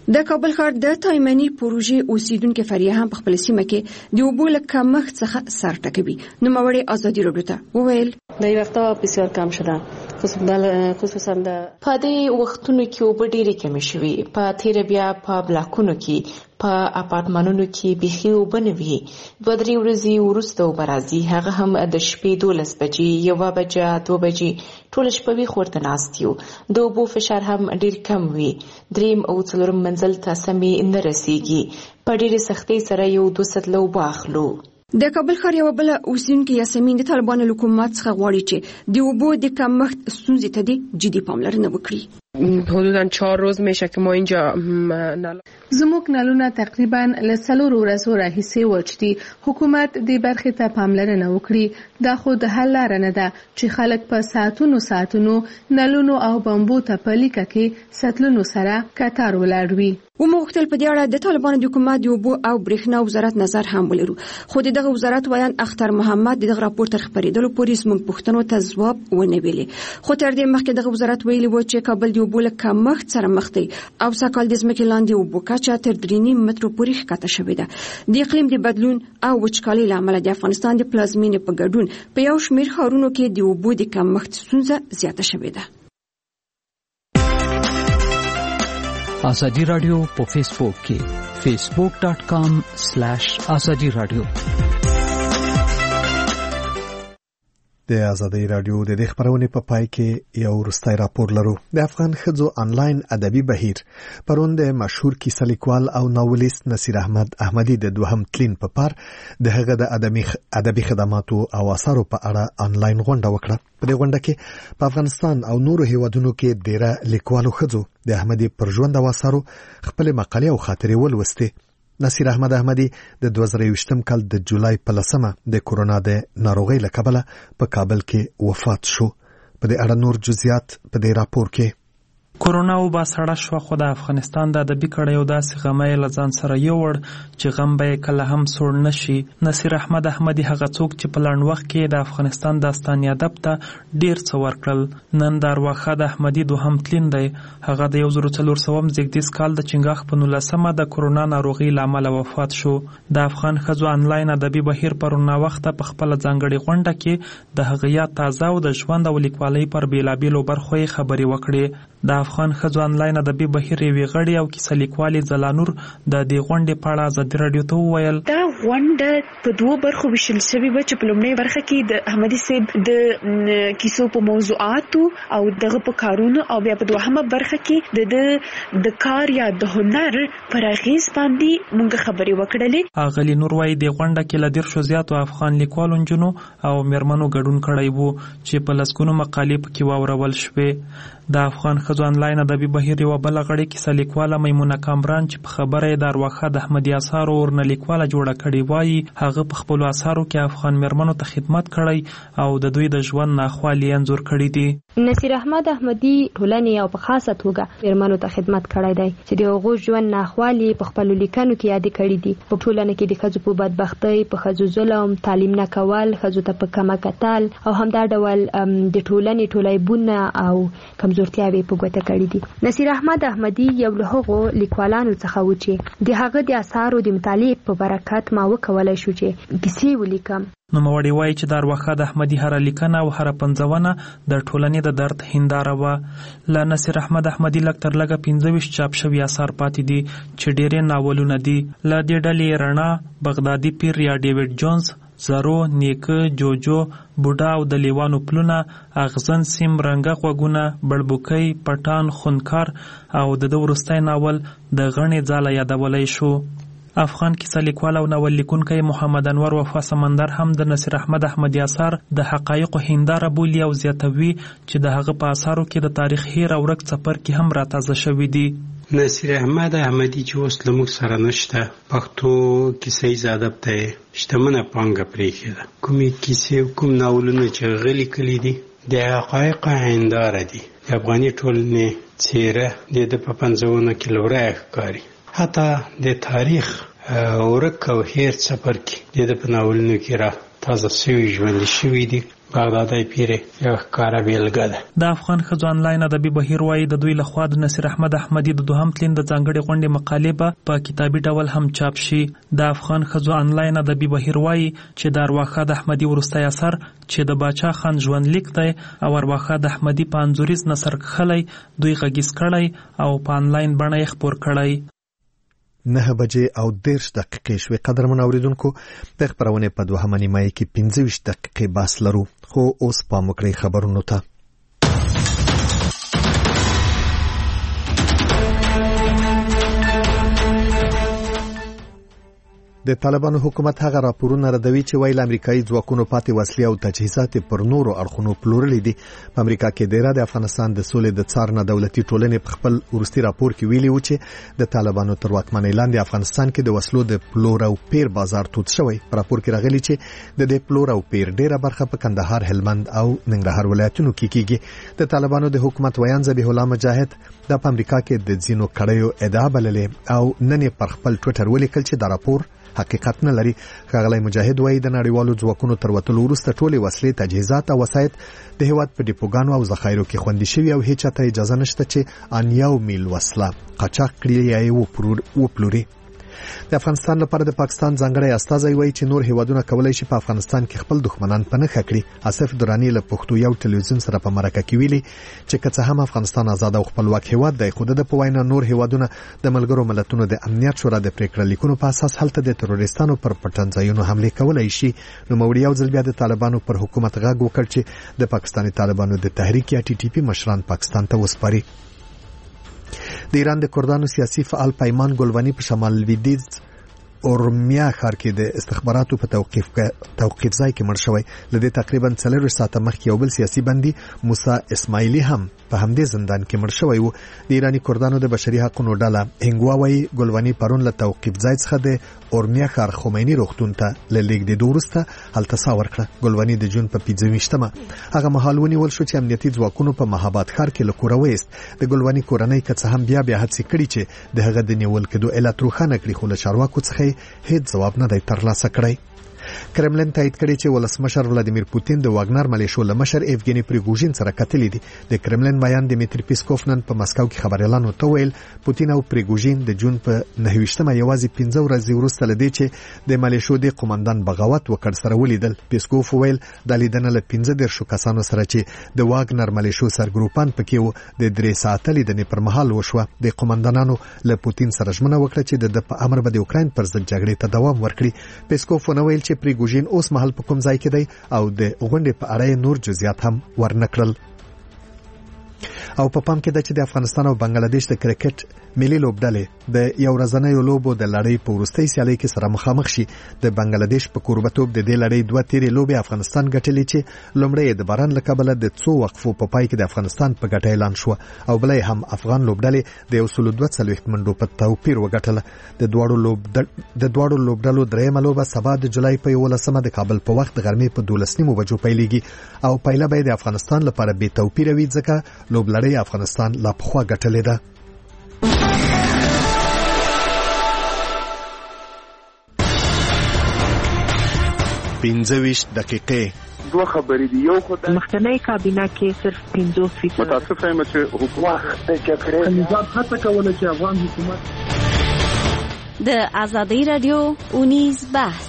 د کابل ښار د تایمني پروژې اوسیدونکو فریه هم په خپل سیمه کې د اوبو له کمښت څخه سر ټکوي. نوموړی ازادي راډیو ته وویل د یو وخت بسیار کم شده، خصوصا د په دې وختونو کې اوبه ډېرې کمې شوې. په تیره بیا په بلاکونو کې په اپارتمانونو کې بیخي اوبه نه وي. 2-3 ورځې وروسته اوبه راځي، هغه هم د شپې 12 بجې 1 بجه 2 بجې ټوله شپه ویښ ورته ناست یو. د اوبو فشار هم ډېر کم وي. 3 او 4 منزل ته سمې نه رسیږي. په ډېرې سختۍ سره یو 2 سطله اوبه اخلو. د کابل ښار یوه بله اوسیدونکې یاسمین د طالبانو له حکومت څخه غواړي چې د اوبو د کمښت ستونزې ته دې جدي پاملرنه وکړي. حدوداً 4 روز میشه که ما اینجا زموږ نلونه تقریبا له 4 ورځو راهیسې وچ دي. حکومت دې برخې ته پاملرنه وکړي. دا خو د حل لاره نه ده چې خلک په ساعتونو نلونو او بمبو ته په لیکه کې سطلونو سره کتار ولاړ وي. ومغوښتل په دې اړه د طالبانو د حکومت د اوبو او برېښنا وزارت نظر هم ولرو، خو د دغه وزارت ویان اختر محمد دغه راپور تر خپرېدلو پورې زموږ پوښتنو ته ځواب ونه ویلې. خو تر دې مخکې دغه وزارت ویلي و چې کابل د اوبو له کمښت سره مخ دی او سږکال د ځمکې لاندې اوبو کچه تر 3.5 مترو پورې ښکته شوې ده. د اقلیم د بدلون او وچکالۍ له امله د افغانستان د پلازمېنې په ګډون په یو شمېر ښارونو کې د اوبو د کمښت ستونزه زیاته شوې ده. ازادي رادیو په فیسبوک کې facebook.com/ازادي رادیو. د ازادي رادیو د دې خبرونې په پای کې یو وروستی راپور لرو. د افغان ښځو آنلاین ادبي بهیر پرون د مشهور کیسه لیکوال او ناولست نصیر احمد احمدي د 2 تلین په پار د هغه د ادبي خدماتو او اثارو په اړه آنلاین غونډه وکړه. په دې غونډه کې په افغانستان او نورو هیوادونو کې ډیره لیکوالو ښځو د احمدي پر ژوند او اثارو خپل مقالې او خاطرې ولوستې. نصیر احمد احمدي د 2020 کال د جولای په 10 د کورونا د ناروغۍ له کبله په کابل کې وفات شو. په دې اړه نور جزئیات په دې راپور کې. کورونا وبا سړه شوه، خو د افغانستان د ادبي کړیو داسې غمه له ځان سره یوړ چې غم به کله هم سوړ نشي. نصیر احمد احمدي هغه څوک چې په لنډ وخت کې د افغانستان داستاني ادب ته ډیر څه ورکړل. نن د ارواښاد احمدي 2 تلین دی. هغه د 1400 زیږدیز کال د چنګاښ په 19 د کورونا ناروغۍ له امله وفات شو. د افغان ښځو آنلاین ادبي بهیر پرون وخته په خپل ځانګړي غونډه کې د هغه یا تازه او د ژوند او لیکوالۍ پر بیلابیلو برخو خبرې وکړې. د افغان ښځو آنلاین ادبي بهیر یوې غړي او کیسه لیکوالې زلانور د دې غونډې په اړه ازادي رادیو ته وویل دا غونډه په 2 برخو ویشل شوې وه چې په لومړۍ برخه کې د احمدي صاحب د کیسو په موضوعاتو او دغه په کارونو او بیا په 2مه برخه کې د کار یا د هنر پر اغیز باندې موږ خبرې وکړلې. اغلی نور وايي د غونډه کې ل 10 زیاتو افغان لیکوالو نجونو او میرمنو ګډون کړی وو چې په لسګونو مقالې پکې واورول شوې. د افغان ښځو آنلاین ادبي بهیر یوه بله غړې کیسه لیکواله میمونه کامران چې په خبره یې د ارواښاد احمدي اثارو ورنلیکواله جوړه کړې وایي هغه په خپلو اثارو کې افغان میرمنو ته خدمت کړی او د دوی د ژوند ناخوالې انځور کړي دي. نصیر احمد احمدي ټولنې او په خاصه توګه میرمنو ته خدمت کړی دی چې د هغو ژوند ناخوالې په خپلو لیکنو کې یادې کړي دي. په ټولنه کې د ښځو په بدبختۍ، په ښځو ظلم، تعلیم نه کول، ښځو ته په کمه کتل او همدا ډول د ټولنې ټول عیبونه او کمزورتیاوې په ګوته کړي دي. نصیر احمد احمدي یو له هغو لیکوالانو څخه و چې د هغه د اثارو د مطالعې په برکت ما وکولی شو چې کیسې ولیکم. نوموړی وایي چې د ارواښاد احمدي هره لیکنه او هره پنځونه د ټولنې د درد هنداره وه. له نصیر احمد احمدي لږ تر لږه 25 چاپ شوي اثار پاتې دي چې ډېرې ناولونه دي. له دې ډلې رڼا، بغدادي پیر یا ډیوډ جونز، زرو، نیکه، جوجو، بوډا او د لیوانو پلونه، اغزن سیم، رنګه غوږونه، بړبوکۍ، پټان، خونکار او د وروستی ناول د غڼې ځاله یادولی شو. افغان کیسه لیکوال او ناول لیکونکی محمد انور وفا سمندر هم د نصیر احمد احمدي اثار د حقایقو هنداره بولي او زیاتوي چې د هغه په اثارو کې د تاریخ هیر او ورک څپرکي هم راتازه شوي دي. نصیر احمد احمدي چې اوس له موږ سره نشته، پښتو کیسه ییز ادب ته شتمنه پانګه پرېښې ده. کومې کیسې کوم ناولونه چې هغه لیکلي دي د حقایقو هنداره دي. د افغاني ټولنې څیره د ده په پنځونه کې لوړی ښکاري. حتی د تاریخ ورک او هیر څپرکي د ده په ناولونو کې تازه شوي ژوندي شوي دي. بغدادي پیره یو ښکاره بیلګه ده. د افغان ښځو آنلاین ادبي بهیر وایي د دوی لخوا د نصیر احمد احمدي د دوهم تلین د ځانګړې غونډې مقالې به په کتابي ډول هم چاپ شي. د افغان ښځو آنلاین ادبي بهیر وایي چې د ارواښاد احمدي وروستی اثر چې د باچا خان ژوندلیک دی او ارواښاد احمدي په انځوریز نثر کښلی دوی غږیز کړی او په آنلاین بڼه یې خپور کړی. 9:30 شوې. قدرمن اوریدونکو د خبرونه په دوهمه نیمه کې 25 دقیقې بس لرو، خو اوس په مکړې خبرونو ته. د طالبانو حکومت هغه راپورونه ردوي چې وایي امریکایي ځواکونو پاتې وسلې او تجهیزات پر نورو اړخونو پلورلې دي. په امریکا کې ډیره د افغانستان د سولې د څار نه دولتي ټولنې په خپل ورستي راپور کې ویلي و چې د طالبانو تر واکمنۍ لاندې افغانستان کې د وسلو د پلور او پیر بازار توت شوی. په راپور کې راغلي چې د پلور او پیر ډیره برخه په کندهار، هلمند او ننګرهار ولایتونو کې کیږي. د طالبانو د حکومت ویان ذبیح الله مجاهد د امریکا کې د ځینو کړیو ادعا بللې او نن پر خپل ټوئیټر ولیکل چې دا راپور حقیقت نه لري. ښاغلی مجاهد وایي د نړیوالو ځواکونو تر وتلو وروسته ټولې وسلې، تجهیزات او وسایط د هیواد په ډیپوګانو او ذخایرو کې خوندي شوي او هیڅ چاته اجازه نشته چې ان یو میل وسله قاچاق کړي یا یې وپلوري. د افغانستان لپاره د پاکستان ځانګړی استازی وایي چې نور هیوادونه کولای شي په افغانستان کې خپل دښمنان په نښه کړي. آصف درانی له پښتو یو ټلویزیون سره په مرکه کې ویلي چې که څه هم افغانستان آزاد او خپلواک هیواد دی، خو د په وینا نور هیوادونه د ملګرو ملتونو د امنیت شورا د پریکړه لیکونو په اساس هلته د تروریستانو پر پټنځایونو حمله کولای شي. نو موري یو ځل بیا د طالبانو پر حکومت غږ وکړ چې د پاکستاني طالبانو د تحریک یا ټي ټي پی مشران پاکستان ته وسپاري. د ایران د کردانو سیاسي فعال پیمان ګلونی په شمال لویدیځ اورمیا ښار کې د استخباراتو په توقیف ځای کې مړ شوی. لدې تقریبا 4 ساعته مخکې یو بل سیاسي بندي موسی اسماعیلی هم په همدې زندان کې مړ شوی و. د ایرانی کردانو د بشري حقوقو ډله هنګوا وایي ګلونی پرون له توقیف ځای څخه د اورمیا ښار خمینی روغتون ته لیږدېدو وروسته هلته ساه ورکړه. ګلونی د جون په 25مه هغه مهال ونیول شو چې امنیتي ځواکونو په مهاباد ښار کې له کوره وایست. د ګلونی کورنۍ که څه هم بیا هڅې کړي چې د هغه د نیول کېدو علت روښانه کړي، خو له چارواکو څخه هیڅ جواب نه دی ترلاسه کړی. کرملن تایید کړی چې ولسمشر ولادیمیر پوتین د واګنر ملیشو له مشر ایفګینی پریګوژین سره کتلې دي. د کرملن بیان دیمیتری پیسکوف نن په مسکو کې خبريالانو ته ویل پوتین او پریګوژین د جون په 29مه یوازې 15 ورځې وروسته لدی چې د ملیشو د قومندان بغاوت وکړ سره ولیدل. پیسکوف ویل د لیدنه له 15 کسانو سره چې د واګنر ملیشو سرګروپان پکې و د 3 ساعته لیدنې پر مهال وشوه. د قومندانانو له پوتین سره ژمنه وکړه چې د په امر به د اوکراین پر ضد جګړې ته دوام ورکړي. پیسکوف ونویل چې پریګوژین اوس مهال په کوم ځای کې دی او د غونډې په اړه نور جزئیات هم ورنکړل. او په پام کې ده چې د افغانستان او بنگلاديش د کرکټ ملي لوبډلې د یو ورځنۍ لوبو د لړۍ په وروستۍ سیالۍ کې سره مخامخ شي. د بنگلاديش په کوربتوب د دې لړۍ 2 تیرې لوبې افغانستان ګټلې چې لومړی د باران له کبله د څو وقفو په پای کې د افغانستان په ګټه اعلان شو او بلې هم افغان لوبډلې د 142 منډو په توپیر وګټله. د دواړو لوبډلو درېمه لوبه سبا د جولای په 11مه د کابل په وخت د غرمې په 12 بجو پیلېږي او پایله به د افغانستان لپاره به توپیر وي ځکه لوبلړۍ افغانستان لا پخوا ګټلې ده. پینځویشت دقیقې دوه خبرې دي. یو خو د مخکنی کابینه کې صرف 50% متاسفه یم چې حکومت د جګړې نظام هڅه کوله چې افغان حکومت د ازادي رادیو اونیز بحث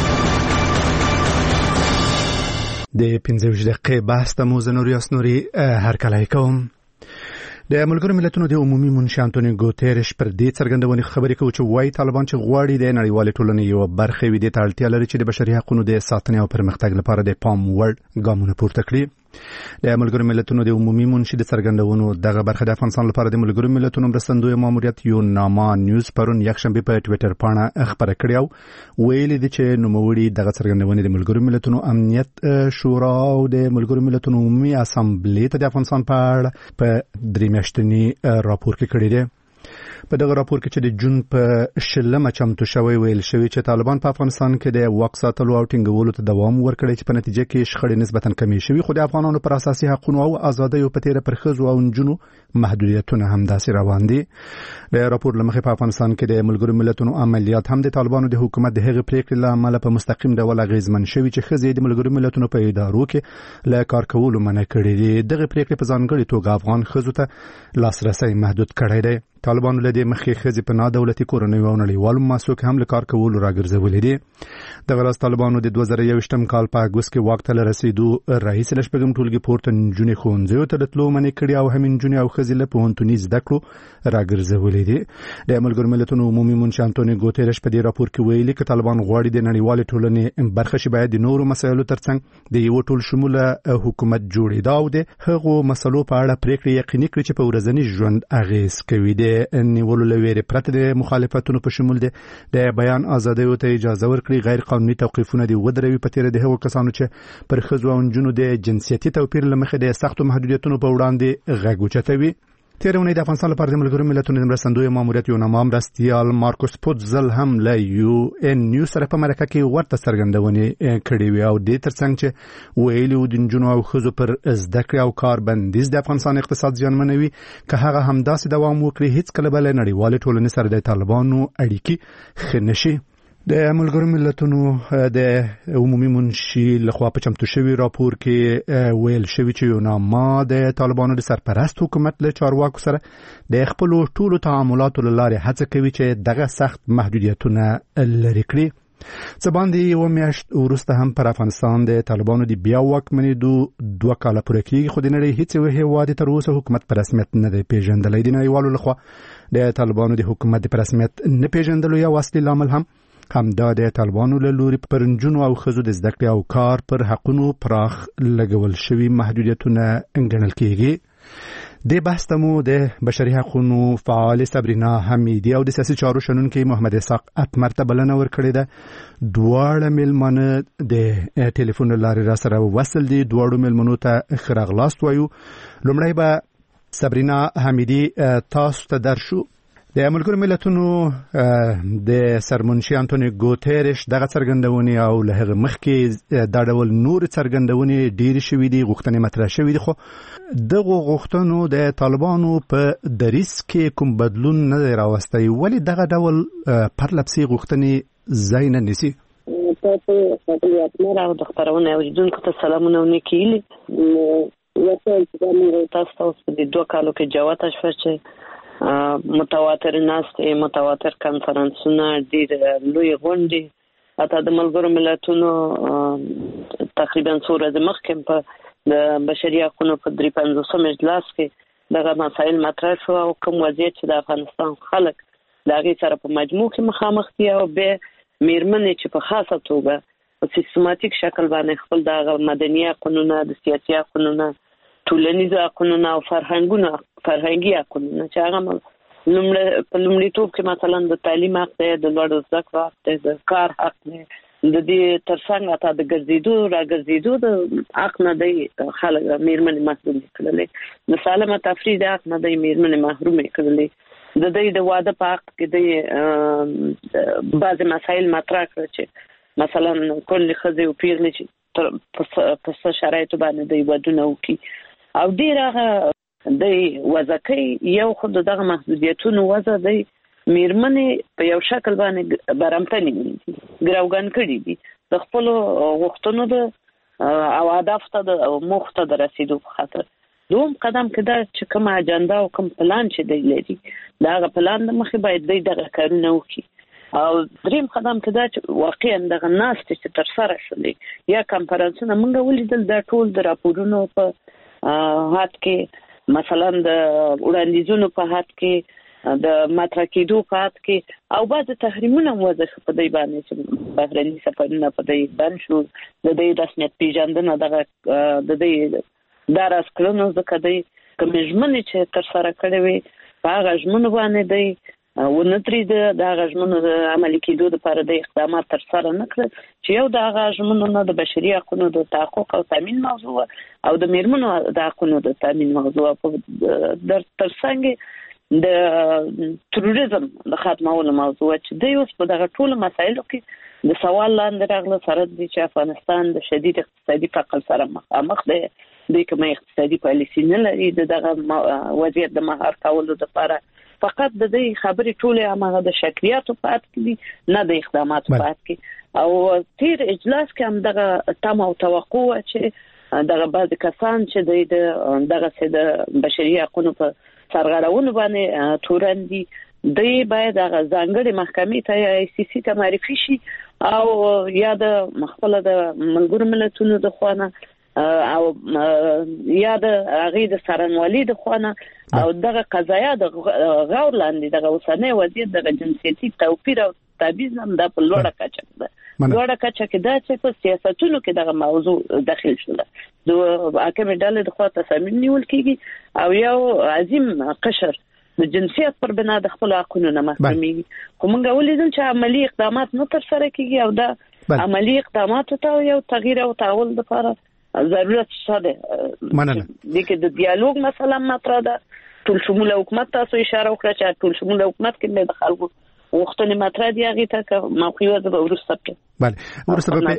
د 15 دقیقې بحث ته موزه نوریاس نوري هر کله کوم. د ملګرو ملتونو د عمومي منشي انټونیو ګوتيرش پر دې څرګندونې خبرې کوي چې وايي طالبان چې غواړي د نړیوالې ټولنې یو برخه وي د اړتیا لري چې د بشري حقوقو د ساتنې او پرمختګ لپاره د پام وړ ګامونه پورته کړي. د ملګرو ملتونو د عمومي منشي د څرګندونو دغه برخه د افغانستان لپاره د ملګرو ملتونو مرستندوی ماموریت یو نامه نیوز پرون یکشنبه په ټوئیټر باندې خبره کړې او ویلي دي چې نوموړي دغه څرګندونې د ملګرو ملتونو امنیت شورا او د ملګرو ملتونو عمومي اسامبلې ته د افغانستان په اړه په 3 میاشتنی راپور کې کړی دی. په دغه راپور کې چې د جون په شلمه چمتو شوی ویل شوی چې طالبان په افغانستان کې د واک ساتلو او ټینګولو ته دوام ورکړي چې په نتیجه کې شخړې نسبتا کمې شوي، خو د افغانانو پر اساسي حقوقو او ازادیو په تیر پر ښځو او نجونو محدودیتونه هم داسې روان دي. د راپور لمخې په افغانستان کې د ملګرو ملتونو عملیات هم د طالبانو د حکومت د هغې پریکړې له امله په مستقیم ډول اغیزمن شوي چې ښځې د ملګرو ملتونو په ادارو کې له کار کولو منع کړي دي. دغه پریکړې په ځانګړي توګه افغان ښځو ته لاسرسی محدود کړی دی. طالبانو له دې مخکې ښځې په نادولتي کورنیو او نړیوالو مؤسسو کې هم له کار کولو راګرځولې دي. دغه راز طالبانو د 2021 کال په اګوست کې واک ته رسیدو راهیسې له شپږم ټولګي پورته نجونې ښوونځیو ته د تلو منع کړي او هم نجونې او ښځې له پوهنتوني زده کړو راګرځولې دي. د ملګرو ملتونو عمومي منشي انټونیو ګوتيرش په دې راپور کې ویلي چې طالبان غواړي د نړیوالې ټولنې برخه شي باید د نورو مسایلو ترڅنګ د یو ټول شموله حکومت جوړېدا او د هغو مسلو په اړه پریکړې یقیني کړي چې په ورځني ژوند اغیز کوي. د نیولو لویرې پرته د مخالفتونو په شمول د بیان ازادۍ ته اجازه ورکړي، غیر قانوني توقیفونه دي ودروي په تیر د هغو کسانو چې پر ښځو او نجونو د جنسیتي توپیر له مخې د سختو محدودیتونو په وړاندې غږ اوچتوي. تیر اونۍ د افغانستان لپاره د ملګرو ملتونو د مرستندوی ماموریت یو نامه مرستیال مارکوس پوتزل هم له یو ان نیو سره په مرکه کې ورته څرګندونې کړې وي او د ترڅنګ چې ویلي و د نجونو او ښځو پر زده کړې او کار بندیز د افغانستان اقتصاد زیانمنوي، که هغه همداسې دوام وکړي هیڅکله به له نړیوالې ټولنې سره د طالبانو اړیکې ښه نه شي. د ملګرو ملتونو د عمومي منشي لخوا په چمتو شوی راپور کې ویل شوی چې یو نامه د طالبانو د سرپرست حکومت له چارواکو سره د خپل ټولو تعاملاتو له لارې هڅه کوي چې دغه سخت محدودیتونه لرې کړي. څه باندې یو میاشت وروسته هم پر افغانستان د طالبانو د بیا واکمنېدو 2 کاله پوره کېږي، خو د نړۍ هیڅ هېواد تر اوسه حکومت په رسمیت نه دی پیژندلی. د نړیوالو لخوا د طالبانو د حکومت د رسمیت نه پیژندلو یو اصلي لامل همدا د طالبانو له لوري پر نجونو او ښځو د زده کړې او کار پر حقونو پراخ لګول شوي محدودیتونه ګڼل کېږي. د بحث ته مو د بشري حقونو فعال صبرینا حمیدي او د سیاسي چارو شنونکي محمد اسحاق اتمر ته بلنه ورکړې ده. دواړه مېلمانه د ټلیفون له لارې را سره وصل دي. دواړو مېلمنو ته ښه راغلاست وایو. لومړی به صبرینا حمیدي تاسو ته درشو. د ملګرو ملتونو د سرمنشي انټونیو ګوتيرش دغه څرګندونې او له هغه مخکې دا ډول نور څرګندونې ډېرې شوې دي، غوښتنې مطرح شوې دي، خو دغه غوښتنو د طالبانو په دریځ کې کوم بدلون نه دی راوستی. ولې دغه ډول پرلپسې غوښتنې ځای نه نیسي؟ تاسو اتمر او د خبرونه اوریدونکو ته سلامونه وکړي. وته چې موږ تاسو په 2 کالو کې جوات شوه چې متواتر ناستې، متواتر کنفرانسونه، ډېر لوی غونډې، حتی د ملګرو ملتونو تقریبا څو ورځې مخکې په د بشري حقونو په 53 اجلاس کې دغه مسایل مطرح شو او کوم وضعیت چې د افغانستان خلک د هغې سره په مجموع کې مخامخ دي او بیا میرمنې چې په خاصه توګه په سیستماتیک شکل باندې خپل دغه مدني حقونه، د سیاسي حقونه، ټولنیز حقونه او فرهنګي حقونه چې هغه په لومړیتوب کې مثلا د تعلیم حق دی، د لوړو زده کړو حق دی، د کار حق دی، د دې ترڅنګ حتی د ګرځېدو راګرځېدو د حق نه دی خلک میرمنې محرومې کړلې، د سالمه تفریح د حق نه دی میرمنې محرومې کړلې، د دې د واده په حق کې د بعضې مسایل مطرح کړه چې مثلا کلي ښځې او پیغلې چې په څه شرایطو باندې دوی ودونه وکړي او ډېر هغه د وضع کوي. یو خو دغه محدودیتونو وضع دی میرمنې په یو شکل باندې برمتنې دي، ګراوګان کړي دي د خپلو غوښتنو او اهدافو ته د موخو ته د رسېدو په خاطر. دوم قدم کې دا چې کومه اجنډا او کوم پلان چې دی لري د هغه پلان د مخې باید دی دغه کارونه وکړي. او دریم قدم کې دا چې واقعا دغه ناستې چې ترسره شولې یا کنفرانسونه موږ ولیدل دا ټول د راپورونو په حد کې، مثلا د وړاندیزونو په حد کې، د مطرح کېدو په حد کې او بعضې تحریمونه وضع شو په دی باندې چې بهرني سفرونه په دی بند شو، د دی رسمیت پیژندنه دغه د دی دا راز کړنو ځکه دی کومې ژمنې چې ترسره کړې وې په هغه ژمنو باندې دی ونه درېده، د هغه ژمنو د عملي کېدو دپاره د اقدامات ترسره نه کړل چې یو د هغه ژمنو نه د بشري حقونو د تحقق او تامین موضوع او د میرمنو د حقونو د تامین موضوع په ترڅنګ د تروریزم د خاتمولو موضوع چې د اوس په دغه ټولو مسایلو کې د سوال لاندې راغله سره د چې افغانستان د شدید اقتصادي فقر سره مخ دی د کومه اقتصادي پالیسي نه لري دغه وضعیت د مهار کولو لپاره فقط د دې خبرې ټوله هغه د شکلیاتو په اړه کې نه د اقداماتو په اړه کې او تیر اجلاس کې هم دغه تم او توقع چې دغه بعض کسان چې دغه د بشري حقوقو په سرغړونو باندې تورندي د باید هغه ځانګړي محکمې ته ای سی سی ته معرفي شي او یا د مخبل د ملګرو ملتونو د خوانه او یا د هغه د سرنوالي د خوانه او دغه قضایا د غور لاندې دغه اوسنۍ وضعیت د جنسيتي توپیر او تبعیض هم د په لوړه کچه ده لوړه کچه کې دا چې په سیاستونو کې دغه موضوع داخل شول د حکم ډلې د خوا تصمیم نیول کیږي او یو عظیم قشر د جنسیت پر بنا د خپل حقوقو نه محرومي کومه ولیدل چې عملی اقدامات نه تر سره کیږي او دا عملی اقدامات ته یو تغییر او تعاون لپاره ضرورت شته مننه د کې د ډیالوګ مثلا مطرح ده ټول شمول حکومت تاسو اشاره وکړه چې ټول شمول حکومت کې د خلکو وختونه مطرح دی هغه ته موقعیت به ورسته کې بله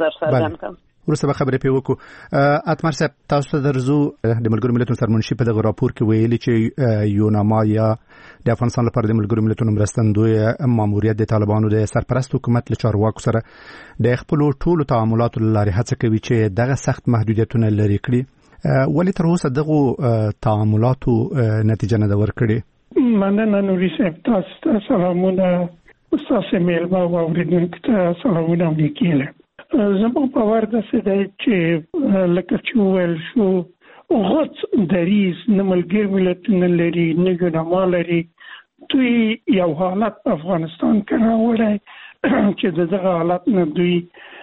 ورسته به خبرې په وکړو اتمر صاحب تاسو درزو د ملګرو ملتونو سرمنشي په دغه راپور کې ویلي چې یوناما یا د افغانستان لپاره د ملګرو ملتونو مرستندوی ماموریت د طالبانو د سرپرست حکومت له چارواکو سره د خپل ټولو تعاملاتو لارې هڅه کوي چې دغه سخت محدودیتونه لري کړي ولی تر اوسه دغه تعاملاتو نتیجه نه ورکړي مننه نوري صاحب تاسو سلامونه استاد میلمه او اوریدونکو ته سلامونه وکړم زموږ په ورته سده چې لکه چې ویل شو غوڅ دریز نه ملګری ملتونه لري نه ګناه لري دوی یو حالت په افغانستان کې راوړی چې دغه حالت نه دوی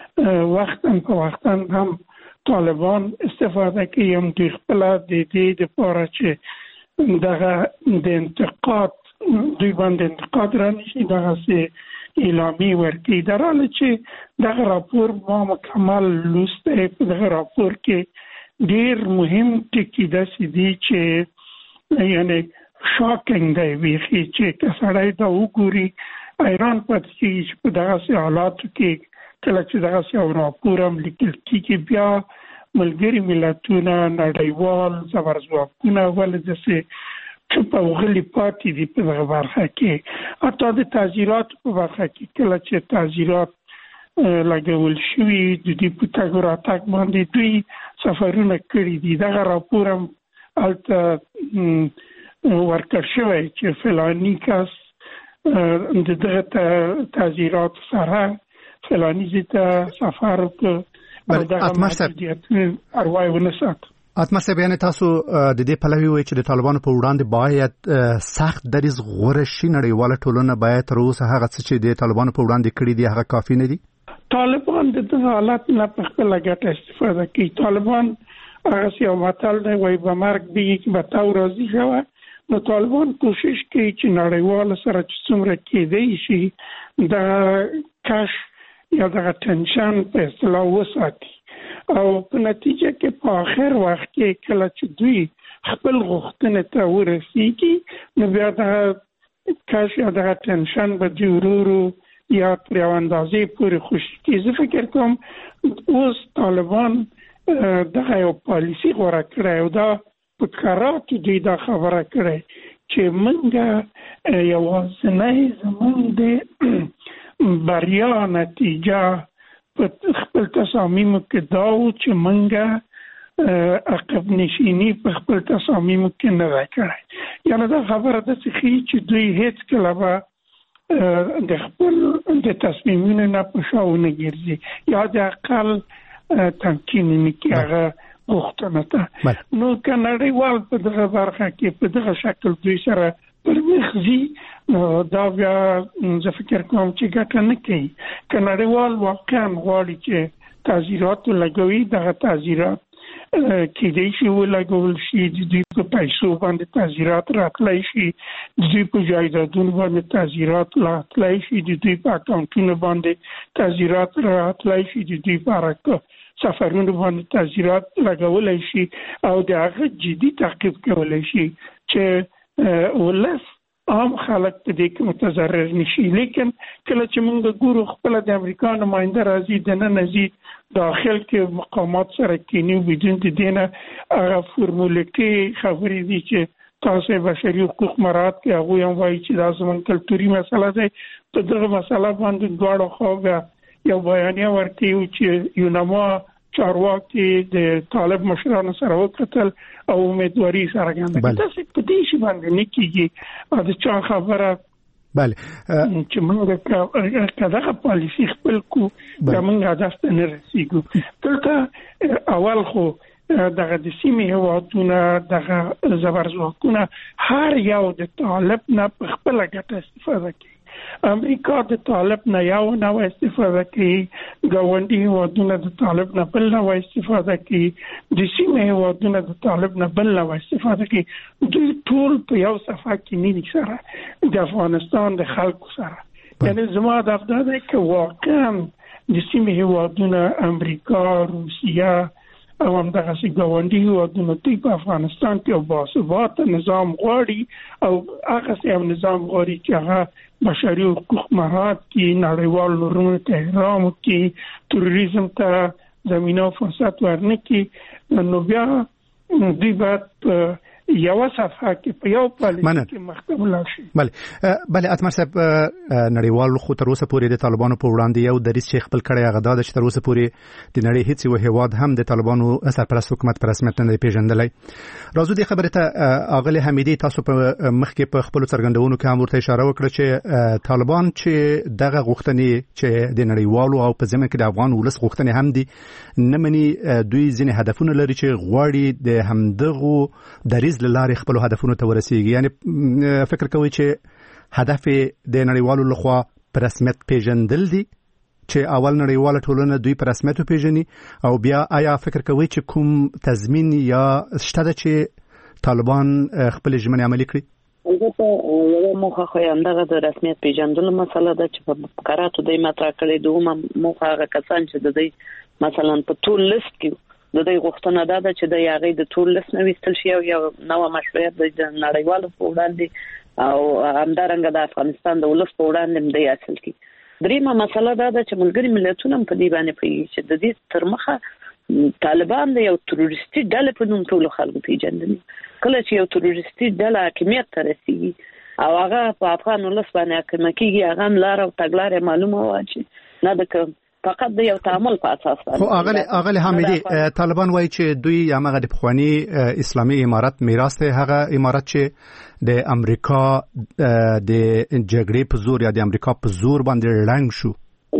وختاً هم طالبان استفاده کوي هم دوی خپل د دې لپاره چې دغه د انتقاد دوی باندې انتقاد رانشي دغه سي اعلامی ورکی دراله چې دغه راپور ما مکمل لوسته په دغه راپور کې ډیر مهم ټکی د سدي چې یعنی شاکینګ دی ویخي چې کسړای دا وګوري ایران پاتې چې په دغه حالات کې کله چې دغه راپور هم لیکل کیږي بیا ملګری ملتونه نړیوال زبرځواکونه ولدسه چې په غلي پاتې دي په دغه برخه کې اته د تعزیرات په برخه کې کله چې تعزیرات لګول شوی د دې په تګوراتک باندې دوی سفرونه کړی دي دغه راپور هم الته ورکړ شوی چې فلانی کس دغه تعزیرات سره فلانی زیته سفر وکړ دغه مسؤلیت اروای ونسات اتمر صاحب یعنی تاسو د دې پلوي وي چې د طالبانو په وړاندې باید سخت دریز غوړه شي نړیواله ټولنه باید تر اوسه هغه څه چې د طالبانو په وړاندې کړی دی هغه کافي نه دي طالبان د دغه حالت نه په خپل ګټه استفاده کوي طالبان هغه یو متل دی وایي به مرګ به به تاو راځي شوه نو طالبان کوشش کوي چې نړیواله سره چې څومره کېدای شي د کش یا د ټنشن په اصطلاح وساتي او په نتیجه کې په آخر وخت کې کله چې دوی خپل غوښتنې ته ورسیږي نو بیا د کاش یا د ټنشن به دی ورو یا پر اندازې پورې خوشي کیږي زه فکر کوم اوس طالبان دغه یو پالیسي غوړه کړې او دا په قرارات دوی دا خبره کړې چې موږ یوازینی زموږ د بریا نتیجه په خپل تصامیمو کې دا و چې منګه عقب نشینی په خپل تصامیمو کې نه راکړي یعنی دا خبره ده چې دوی هیڅ کله به د خپل د تصمیمونو نه په شاونه ګرځي یا د اقل تمکین نه کیږي غوښتنه ته نو کناړیوال په دغه برخه کې په دغه شکل دوی سره پرمخزي دا بیا زه فکر کوم چې ګټه نه کوي کناړیوال واقعا غواړي چې تعزیرات لګوي دغه تعزیرات کې د شی ولګول شي د دوی په پیسو باندې تعزیرات راتلای شي د دوی په جایدادونو باندې تعزیرات راتلای شي د دوی په اکاونټونو باندې تعزیرات راتلای شي د دوی په سفرونو باندې تعزیرات لګولای شي او د هغه جدي تعقیب کولای شي چې ولس عام خلک په دې کې متضرر نشي. لیکن کله چې موږ ګورو خپل د امریکا نماینده راځي د نن نزيد داخل کې مقامات سره کینی بدون د دینه هغه فرمولټي خبرې دي چې تاسو بشري حقوق مراعات کې هغه هم وایي چې دا زموږ کلتوري مسله ده. په دغه مسله باندې دواړو خو یو بیانیه ورکړي چې یونما چارواکي د طالب مشرانو سره وکتل او امیدواري څرګنده کړه. تاسو په دې شی باندې نه کیږي د چا خبره بله چې موږ کله پالیسي خپل کو د موږ هدف ته نه رسیږو. دلته اول خو دغه د سیمې هوادونه دغه زبرځواکونه هر یو د طالب نه خپل ګټه استفاده کوي. امریکا د طالب نه یو نه استفاده کوي، ګاونډي هوادونه د طالب نه بل نه استفاده کوي، د سیمې هوادونه د طالب نه بل نه استفاده کوي. دوی ټول په یو صفه کې نه دي سره د افغانستان د خلکو سره. یعنی زما د افغان کې واقعا د سیمې هوادونه امریکا، روسیه او هم دغه ګاونډي هیوادونه په افغانستان کې یو باثباته نظام غواړي او هغه سم نظام غواړي چې هغه بشري حقوق مراعات کړي، نړیوال نورمونو ته احترام وکړي، تروریزم ته زمینه فرصت ورنکړي. نو بیا دوی باید یو صفحه کې په یو پالیسي کې محکم لاشي. بله اتمر صاحب، نړیوال خو تر اوسه پورې د طالبانو په وړاندې یو دریځ چې خپل کړی هغه دا ده چې تر اوسه پورې د نړۍ هیڅ یو هیواد هم د طالبانو سرپرست حکومت په رسمیت نه دی پیژندلی. راځو دې خبرې ته اغلې حمیدي، تاسو په مخکې په خپلو څرګندونو کې هم ورته اشاره وکړه چې طالبان چې دغه غوښتنې چې د نړیوالو او په ضمن کې د افغان ولس غوښتنې هم دي نه مني. دوی ځینې هدفونه لري چې غواړي د همدغو دریځ له لارې خپل هدفونو ته ورسیږي. یعنی فکر کوي چې هدف د نړیوالو لخوا په رسمیت پیژندل دي، چې اول نړیواله ټولنه دوی په رسمیت پیژني، او بیا آیا فکر کوي چې کوم تضمین یا شته ده چې طالبان خپل ژمنې عملي کړي؟ البته یو موخه خو همدغه د رسمیت پیژندلو مسله ده چې په قراراتو دوی مطرح کړي. دومره موخه هغه کسان چې د دوی مثلا په ټول لیست کې د دوی غوښتنه ده چې د هغې د ټول لیست نه ویستل شي او یو نوی مشروعیت د نړیوالو په وړاندې او همدارنګه د افغانستان د ولس په وړاندې هم دی حاصل کړي. دریمه مسله دا ده چې ملګري ملتونه هم په دې باندې پوهېږي چې د دې تر مخه طالبان د یو تروریستي ډلې په نوم ټولو خلکو پیژندلي. کله چې یو تروریستي ډله حاکمیت ته رسېږي او هغه په افغان ولس باندې حاکمه کېږي، هغه هم لاره او تګلاره معلومه وه چې نه د فقط د یو تعامل په اساس باندې. خو اغلی حمیدي، طالبان وایي چې دوی هغه د پخواني اسلامي امارت میراث دی، هغه امارت چې د امریکا د جګړې په زور یا د امریکا په زور باندې ړنګ شو.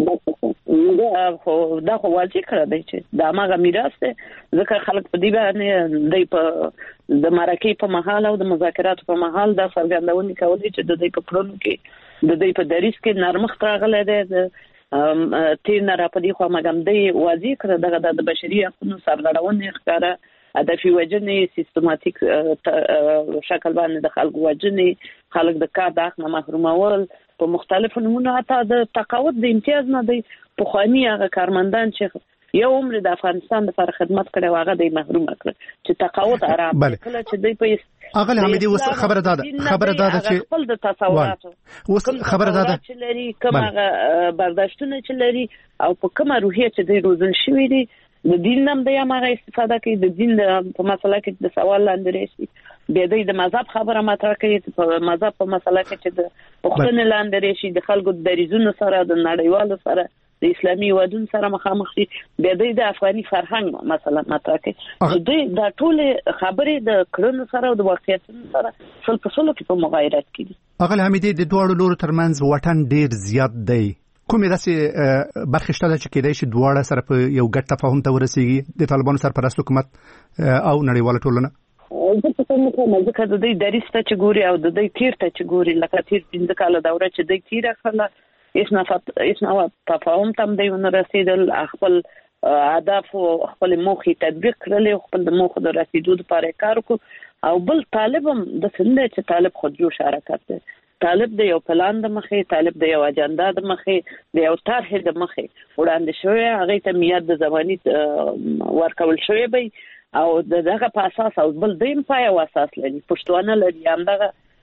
دا خو واضح کړه دی چې دا هغه میراث دی، ځکه خلک په دې باندې د مرکې په مهال او د مذاکراتو په مهال دا څرګندونې کولې چې د دوی په کړنو کې د دوی په دریځ کې نرمښت راغلی دی. تیر نه را پدې خو مګمدې واضح کړه دغه د بشري حقوقو سرغړونې ښکاره، هدفي وجنې، سیستماتیک شکل باندې د خلکو وجنې، خلک د کار د حق نه محرومول په مختلفو نمونه، حتی د تقاعد د امتیاز نه دی. پخواني هغه کارمندان چې یو عمر د افغانستان لپاره خدمت کړی و هغه د محروم کړ چې تقاعد آرام کله چې دوی په اغلی حمیدي اوس خبره ده چې خپل د تصورات اوس خبره ده چې لري کومه برداشتونه چې لري او په کومه روحیه چې دوی روزل شوی دي، د دین نام د یمغه استفاده کوي، د دین په مسله کې د سوال لاندې راشي، بیا د مذهب خبره مطرح کوي، په مذهب په مسله کې چې د پښتون لاندې راشي، د خلکو د دریزونو سره د نړیوالو سره د اسلامي ودون سره مخامخ دي، بیا د افغاني فرهنګ مثلا مطرح کوي. دوی دا ټول خبرې د کړنو سره او د واقعیتونو سره څل په څلو کې په مغایرت کې دي. اغلی حمیدي، د دواړو لورو ترمنځ واټن ډیر زیات دی. کومې داسې برخې شته چې کېدای شي دواړه سره په یو ګډ تفاهم ته ورسیږي، د طالبانو سرپرست حکومت او نړیواله ټولنه؟ زه په کومه ځکه د دوی دریځ ته چې ګوري او د دوی تیر ته چې ګوري، لکه تیر 15 کاله دوره چې دوی تیر کړله، هیڅ نه تفاهم ته دوی ونه رسېدل، خپل اهداف او خپل موخې تطبیق کړلې، خپل د موخو د رسېدو لپاره کار وکړو. او بل طالب هم د څنډه چې طالب خودجوش حرکت دی، طالب د یو پلان د مخې، طالب د یو اجنډا د مخې، د یو طرح د مخې وړاندې شوی، هغه ته میاد د زماني ورکول شوی به او دغه په اساس او بل دیم پای او اساس لري، پښتون لري، همدغه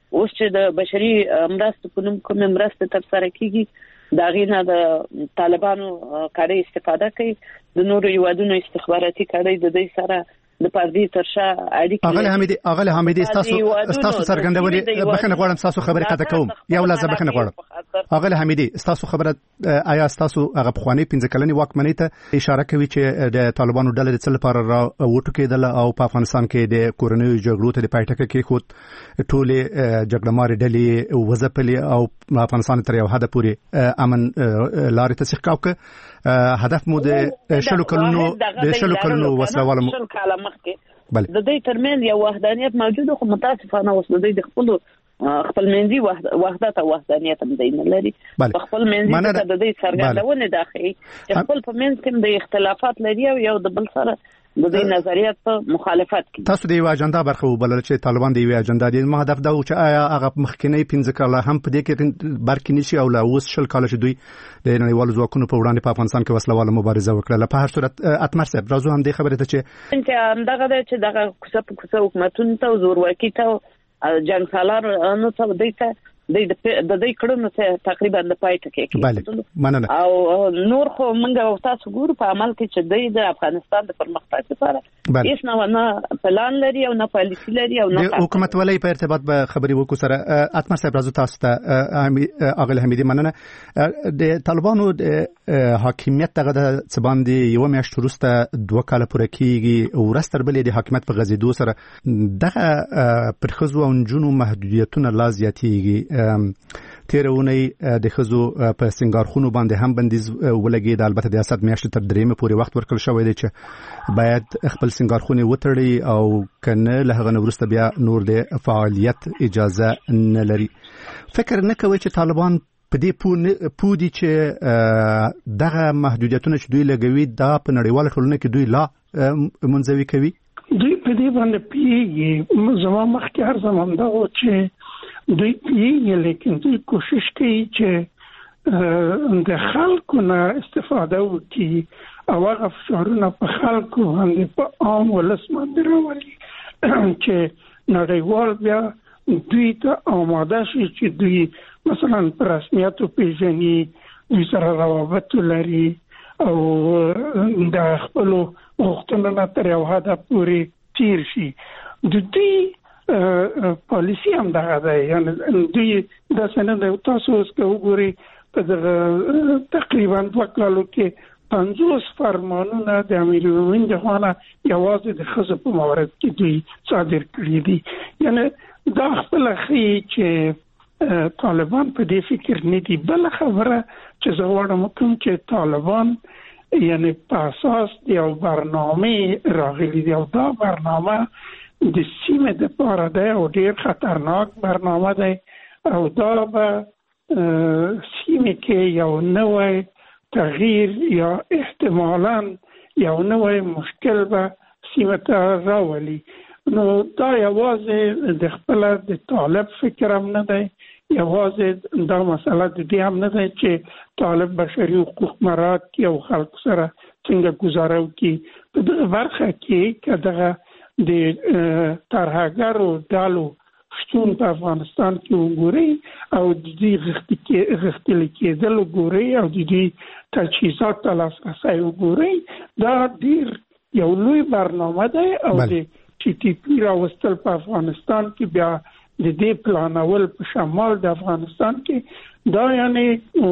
اوس چې د بشري مرستو په نوم کوم مرسته تر سره کیږي دا غینه د طالبانو کاري استفاده کوي د نورو یوادونو استخباراتي کاري د دې سره د پردي ترشا اړیکې اغله حمیدي تاسو څرګندولي بخنه غواړم تاسو خبرې قطع کوم یو لازم بخنه غواړم اغله حمیدي تاسو خبره آیا تاسو هغه بخوانی 15 کلنی واکمنۍ ته اشاره کوي چې د طالبانو ډلې د څه لپاره وټو کېدل او په افغانستان کې د کورنۍ جګړو ته د پایټکه کې خود ټولې جګړماري ډلې وځپلې او افغانستان تر یو حد پورې امن لارې ته څخه هدف مو د شلو کلونو وسلوالو د دې ترمن یو وحدانیت موجوده خو متاسفانه اوس د دې خپل منځي وحدت او وحدانیت هم دی نه لري خپل منځي ته د دې څرګندونه داخلي خپل په منځ کې د اختلافات لري او یو د بل سره د دې نظریات په مخالفت کې تاسو د یو اجنډا برخه وبلل چې طالبان د یو اجنډا دي ما هدف دا و چې آیا هغه مخکینی 15 کاله هم په دې کې برکې نشي او لا اوس شل کاله چې دوی د نړیوالو ځواکونو په وړاندې په افغانستان کې وسلواله مبارزه وکړه په هر صورت اتمر صاحب راځو هم دې خبره ته چې دغه چې دغه کوڅه حکومتونو ته زورواکي ته جنگ سالار نو ته دیته د دې کړنو ته تقریبا د پایته کې او نور خو موږ تاسو ګورو په عمل کې چې د افغانستان د پرمختګ لپاره هیڅ نه پلان لري او نه پالیسي لري او نه حکومت ولې په ارتباط به خبري وکړو سره اتمر صاحب راځو تاسو ته اغل حمیدي مننه د طالبانو حاکمیت دغه د څباندې یو میاشت وروسته 2 کال پوره کیږي ورستر بلې د حاکمیت په غزیدو سره دغه پرخزو او جنونو محدودیتونه لا زیاتېږي تیرونی د خزو په سنگارخونو باندې هم بندیز ولګي د البته د اسد میاشتې تر درېمه پورې وخت ورکړل شوی دی چې باید خپل سنگارخوني وتړي او کنه له هغه وروسته بیا نور د فعالیت اجازه نه لري فکر نه کوي چې طالبان په دې پودي چې دغه محدودیتونه چې دوی لګوي دا په نړیواله ټولنه کې دوی لا منځوي کوي دوی په دې باندې پیږي زموږ مخکې هر زمان دا و چې دوی پیږي لیکن دوی کوشش کوي چې د خلکو نه استفاده وکړي او هغه فشارونه په خلکو باندې په عام ولس باندې راولي چې نړیوال بیا دوی ته آماده شي چې دوی مثلا پر رسمیاتو پیژني دوی سره روابط لري او د خپل غوښتنو تر یو حده پورې تیر شي د دوی پالیسی هم دغه ده یعنی دوی د سند تاسو اوس وګورئ په تقریبا 2 کالو کې 50 فرمانونه د امیر المؤمنین د خانه یوازې د خزو په مورد کې دوی صادر کړی دي یعنی دا خپل خي چې طالبان په دې فکر نه دي بل خبره چې زه وایم کوم چې طالبان یعنی په اساس یو برنامه راغلي دی او دا برنامه د سیمه د پاره ده او ډیر خطرناک برنامه ده او دا به سیمه کې یو نوې تغییر یا احتمالاً یو نوې مشکل به سیمه ته راولي نو دا یوازې د خپل د طالب فکر هم نه دی یوازې دا مسله د دې هم نه دی چې طالب بشري حقوق مراعات کوي او خلک سره څنګه گزاره کوي په دغه برخه کې که دغه د ترهګرو ډالو شتون په افغانستان کې وګوري او د دې غښتلي کېدل وګوري او د دې تجهیزات ته لاسرسی وګوري دا ډیر یو لوی برنامه ده او د ټي ټي پی راوستل په افغانستان کې بیا د دې پلانول په شمال د افغانستان کې دا یعنی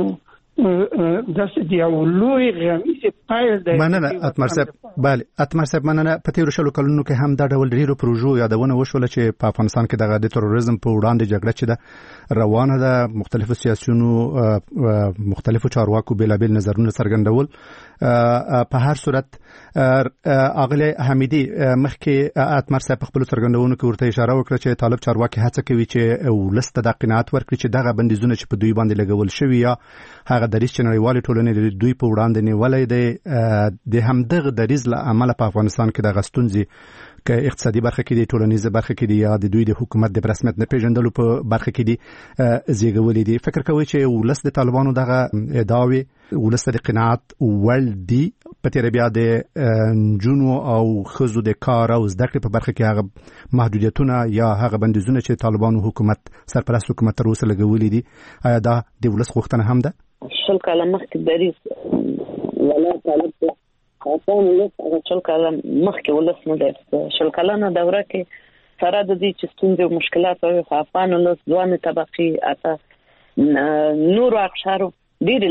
داسې دی او لوی غمیزه پایل دی مننه اتمر صاحب bale اتمر صاحب مننه په تیر شلو کلونو کې هم دا ډول ډیرو پروژو یادونه وشول چې په افغانستان کې دغه د تروریزم په وړاندې جګړه چې ده روانه ده مختلفو سیاسيونو مختلفو چارواکو بلابل نظرونه څرګندول په هر صورت اغله حمیدي مخکې اتمر صاحب خپل څرګندونو کې ورته اشاره وکړه چې طالب چارواکي هڅه کوي چې ولسته د قناعت ورکړي چې دغه بندیزونه چې په دوی باندې لګول شوی یا هغه دریځ چې نړیوالې ټولنې دوی په وړاندې نیولې ده د همدغه دریځ له عمله په افغانستان کې د غستونځي که اقتصادي برخه کې دي ټولنیزه برخه کې دي یا د دوی د حکومت د رسمیت نه پیژندلو په برخه کې دي زیږولې دي. فکر کوي چې ولس د طالبانو دغه ادعاوې ولس د قناعت وړ دي په تیر بیا د جنو او خزو د کار او زده کړې په برخه کې هغه محدودیتونه یا هغه بندیزونه چې طالبانو حکومت سرپرست حکومت تر اوسه لګولې دي آیا دا د ولس غوښتنه هم ده؟ شل کاله مخکې دریس ولا طالب خاصان ولس هغه شل کاله مخکې ولس نه دی شل کلنه دوره کې سره د دې چې ستونزې او مشکلات او افغان ولس ځوان طبقې اته نور اقشارو ډېری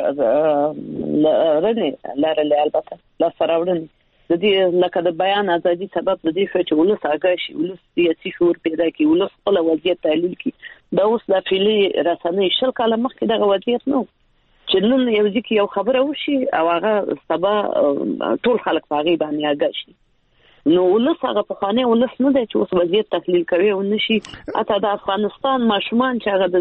لارې البته لاسراوړنې د دې لکه د بیان ازادي سبب د دې چې ولس آګاه شي ولس سیاسي شعور پیدا کړي ولس خپل وضعیت تحلیل کړي دا اوس د فعلي رسنۍ شل کاله مخکې دغه وضعیت نه چې نن یو ځکه یو خبره وشي او هغه سبا ټول خلک پاغي باندې آګاه شي نو ولس هغه په خانه ولس نه دی چې اوس وضعیت تحلیل کوي او نشي اته د افغانستان ماشومان چې هغه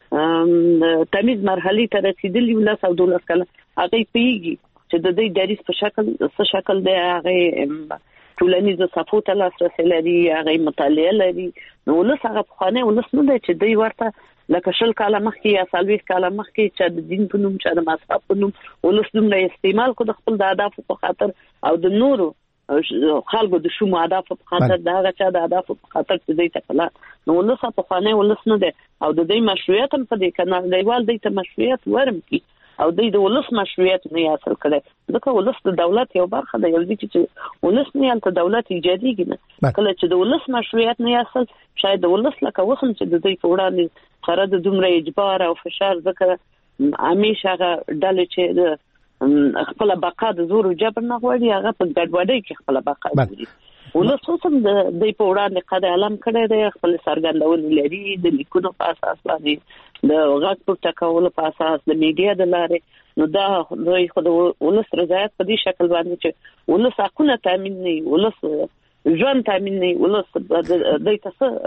د تمیز مرحله ته رسیدلی ولس او دولت کله هغه پیږي چې د دې دریس په شکل دی هغه ټولنیز صفو ته لاسرسي لري هغه مطالعه لري نو ولس هغه په خانه ولس نه دی چې دوی ورته لکه شل کاله مخکې یا سالويخ کاله مخکې چې د دین په نوم چې د مذهب په نوم ولس دومره استعمال کو د خپل د اهداف په خاطر او د نورو خلکو د شوم اهداف په خاطر دا هغه چې د اهداف په خاطر چې دوی ته کلا نو ولس په خانه ولس نه دی او د دې مشروعیت هم په دې کنه دیوال د ته مشروعیت ورم کی او د ولس مشروعیت نه حاصل کړي ځکه ولس د دولت یو برخه دی یو چې ولس نه یالته دولت ایجادي کینه کله چې د ولس مشروعیت نه حاصل شاید د ولس لکه وسم چې د دې په وړاندې سره د دومره اجبار او فشار ځکه همیشه هغه ډلې چې خپل بقا د زور او جبر نه غواړي هغه په ګډوډۍ کې خپل بقا غواړي ولس هم د دې په وړاندې قد علم کړی دی خپل سرګندونې لري د لیکونو په اساس باندې د غږ په ټکولو په اساس د میډیا د لارې نو دا دوی خو د ولس رضایت په دې شکل باندې چې ولس حقونه تامین نه ولس ژوند تامین نه ولس د دې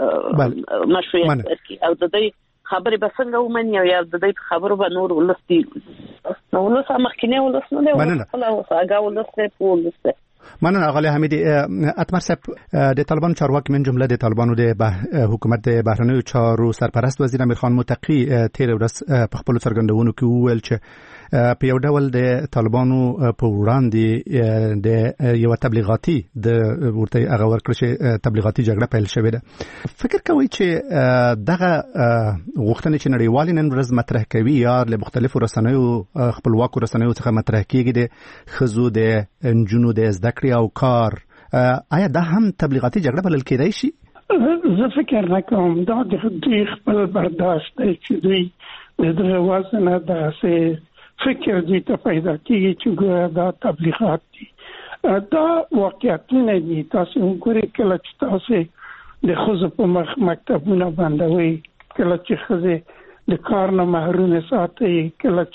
تاسو مشروعیت او د دې خبرې به څنګه ومني او یا د دې خبرو به نور ولس دی نو ولس مخکینه ولس نه دی خپل هغه ولس په ولس مننه اغلی حمیدی اتمر صاحب د طالبانو چارواکي من جمله د طالبانو د حکومت د بهرنیو چارو سرپرست وزیر امیر خان متقی تیر ورځ په خپل څرګندونو کې وویل چې په یو ډول د طالبانو په وړاندې د یو تبلیغاتي د ورته هغه ورکړ چې تبلیغاتي جګړه پیل شوې ده فکر کوي چې دغه غوښتنې چې نړیوال نن ورځ مطرح کوي یا له مختلفو رسنیو خپلواکو رسنیو څخه مطرح کیږي د خزو د انجونو د زده کړې او کار آیا دا هم تبلیغاتي جګړه بلل کېدای شي؟ زه فکر نه کوم دا د دوی خپل برداشت دی چې دوی د دغه وزنه داسې فکر دوی ته پیدا کېږي چې ګویا دا تبلیغات دي دا واقعیتونه دي تاسو وګورئ کله چې تاسو د ښځو په مخ مکتبونه بندوي کله چې ښځې د کار نه محروم ساتي کله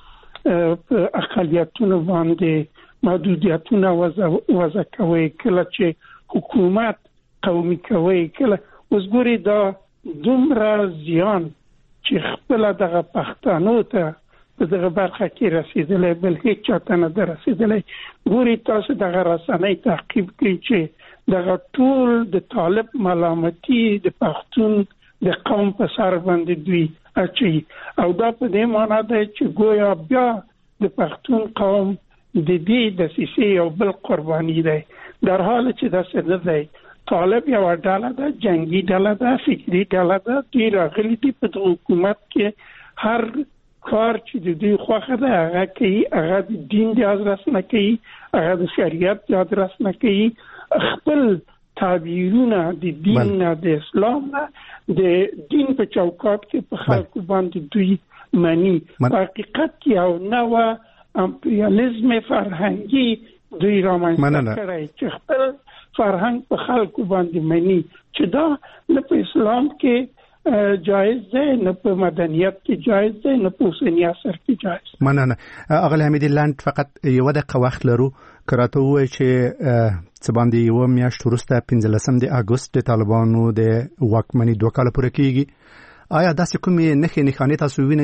چې په اقلیتونو باندې محدودیتونه وضع کوي کله چې حکومت قومي کوي کله اوس ګوري دا دومره زیان چې خپل دغه پښتنو ته په دغه برخه کې رسیدلې بل هیڅ چاته نه رسیدلې ګوري تاسو دغه رسنۍ تعقیب کوي چې دغه ټول د طالب ملامتي د پښتون د قوم په سر باندې دوی اچي او دا په دې معنی ده چې ګویا بیا د پښتون قوم د دې د سیسي او بل قرباني دی در حال چې دا څه نه دی طالب یو ډله ده جنگي ډله ده فکری ډله ده دوی راغلي دي په حکومت کې هر کار چې د دوی خوښه ده هغه کوي هغه د دین د ادرس نه کوي هغه د شریعت د ادرس نه کوي خپل تعبیرونه د دین نه د اسلام نه د دین په چوکاټ کې په خلکو باندې دوی مانی حقیقت کې او نو امپریالیزم فرهنګي دوی رامنځته کړی چې خپل فرهنګ په خلکو باندې مني چې دا نه په اسلام کې جایز ده نه په مدنیت کې جایز ده نه په اوسنی عصر کې جایز مننه اغلی حمیدی لاند فقط یو دقیقه وخت لرو کراته وای چې څه باندې یو میاشت وروسته 15 د اگست د طالبانو د واکمنۍ 2 کال پوره کیږي آیا داسې کومې نښانې تاسو وینئ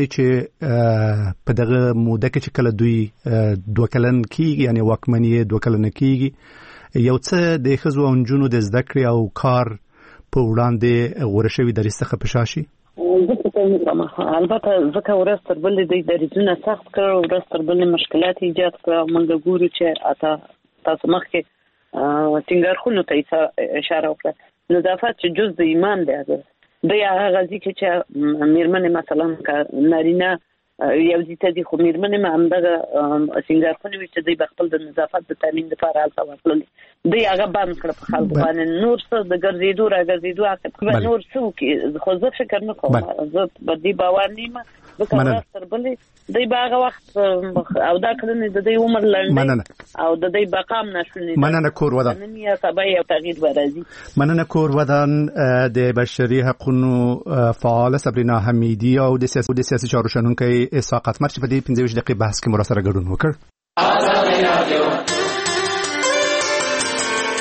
چې په دغه موده کې چې کله دوی 2 کلن کیږي یعنی واکمنۍ 2 کلن کیږي یو څه د ښځو او نجونو د زده کړې او کار په وړاندې غوره شوي دریځ څخه په شا شي؟ البته ځکه ورځ تر بلې دوی دریځونه سخت کړل، ورځ تر بلې مشکلات ایجاد کړل. موږ ګورو چې تاسو مخکې ټینګارخونو ته اشاره وکړه، نظافت چې جز د ایمان دی. د هغه غزي چې میرمنې مثلا نارینه یو ځای دي، خو میرمنې ما همدغه ټینګارخونې وي چې دوی به خپل د نظافت د تامین لپاره هلته ورتللې، دوی هغه بند کړه په خلکو باندې. نور څه د ګرځېدو راګرځېدو عقب نور څه وکړي، خو زه فکر نه کوم، زه په دې باور نه یم. ځکه ورځ تر بلې دوی به هغه وخت او دا کړنې د دوی عمر لنډوي او د دوی بقا هم نشونې. مننه کور ودان. نن یا سبا یو تغییر به راځي. مننه کور ودان د بشري حقوقو فعال صبرینا حمیدی او د سیاسي چارو شنونکي اسحاق اتمر چې په دې 15 دقیقې بحث کې مرا سره ګډون وکړ.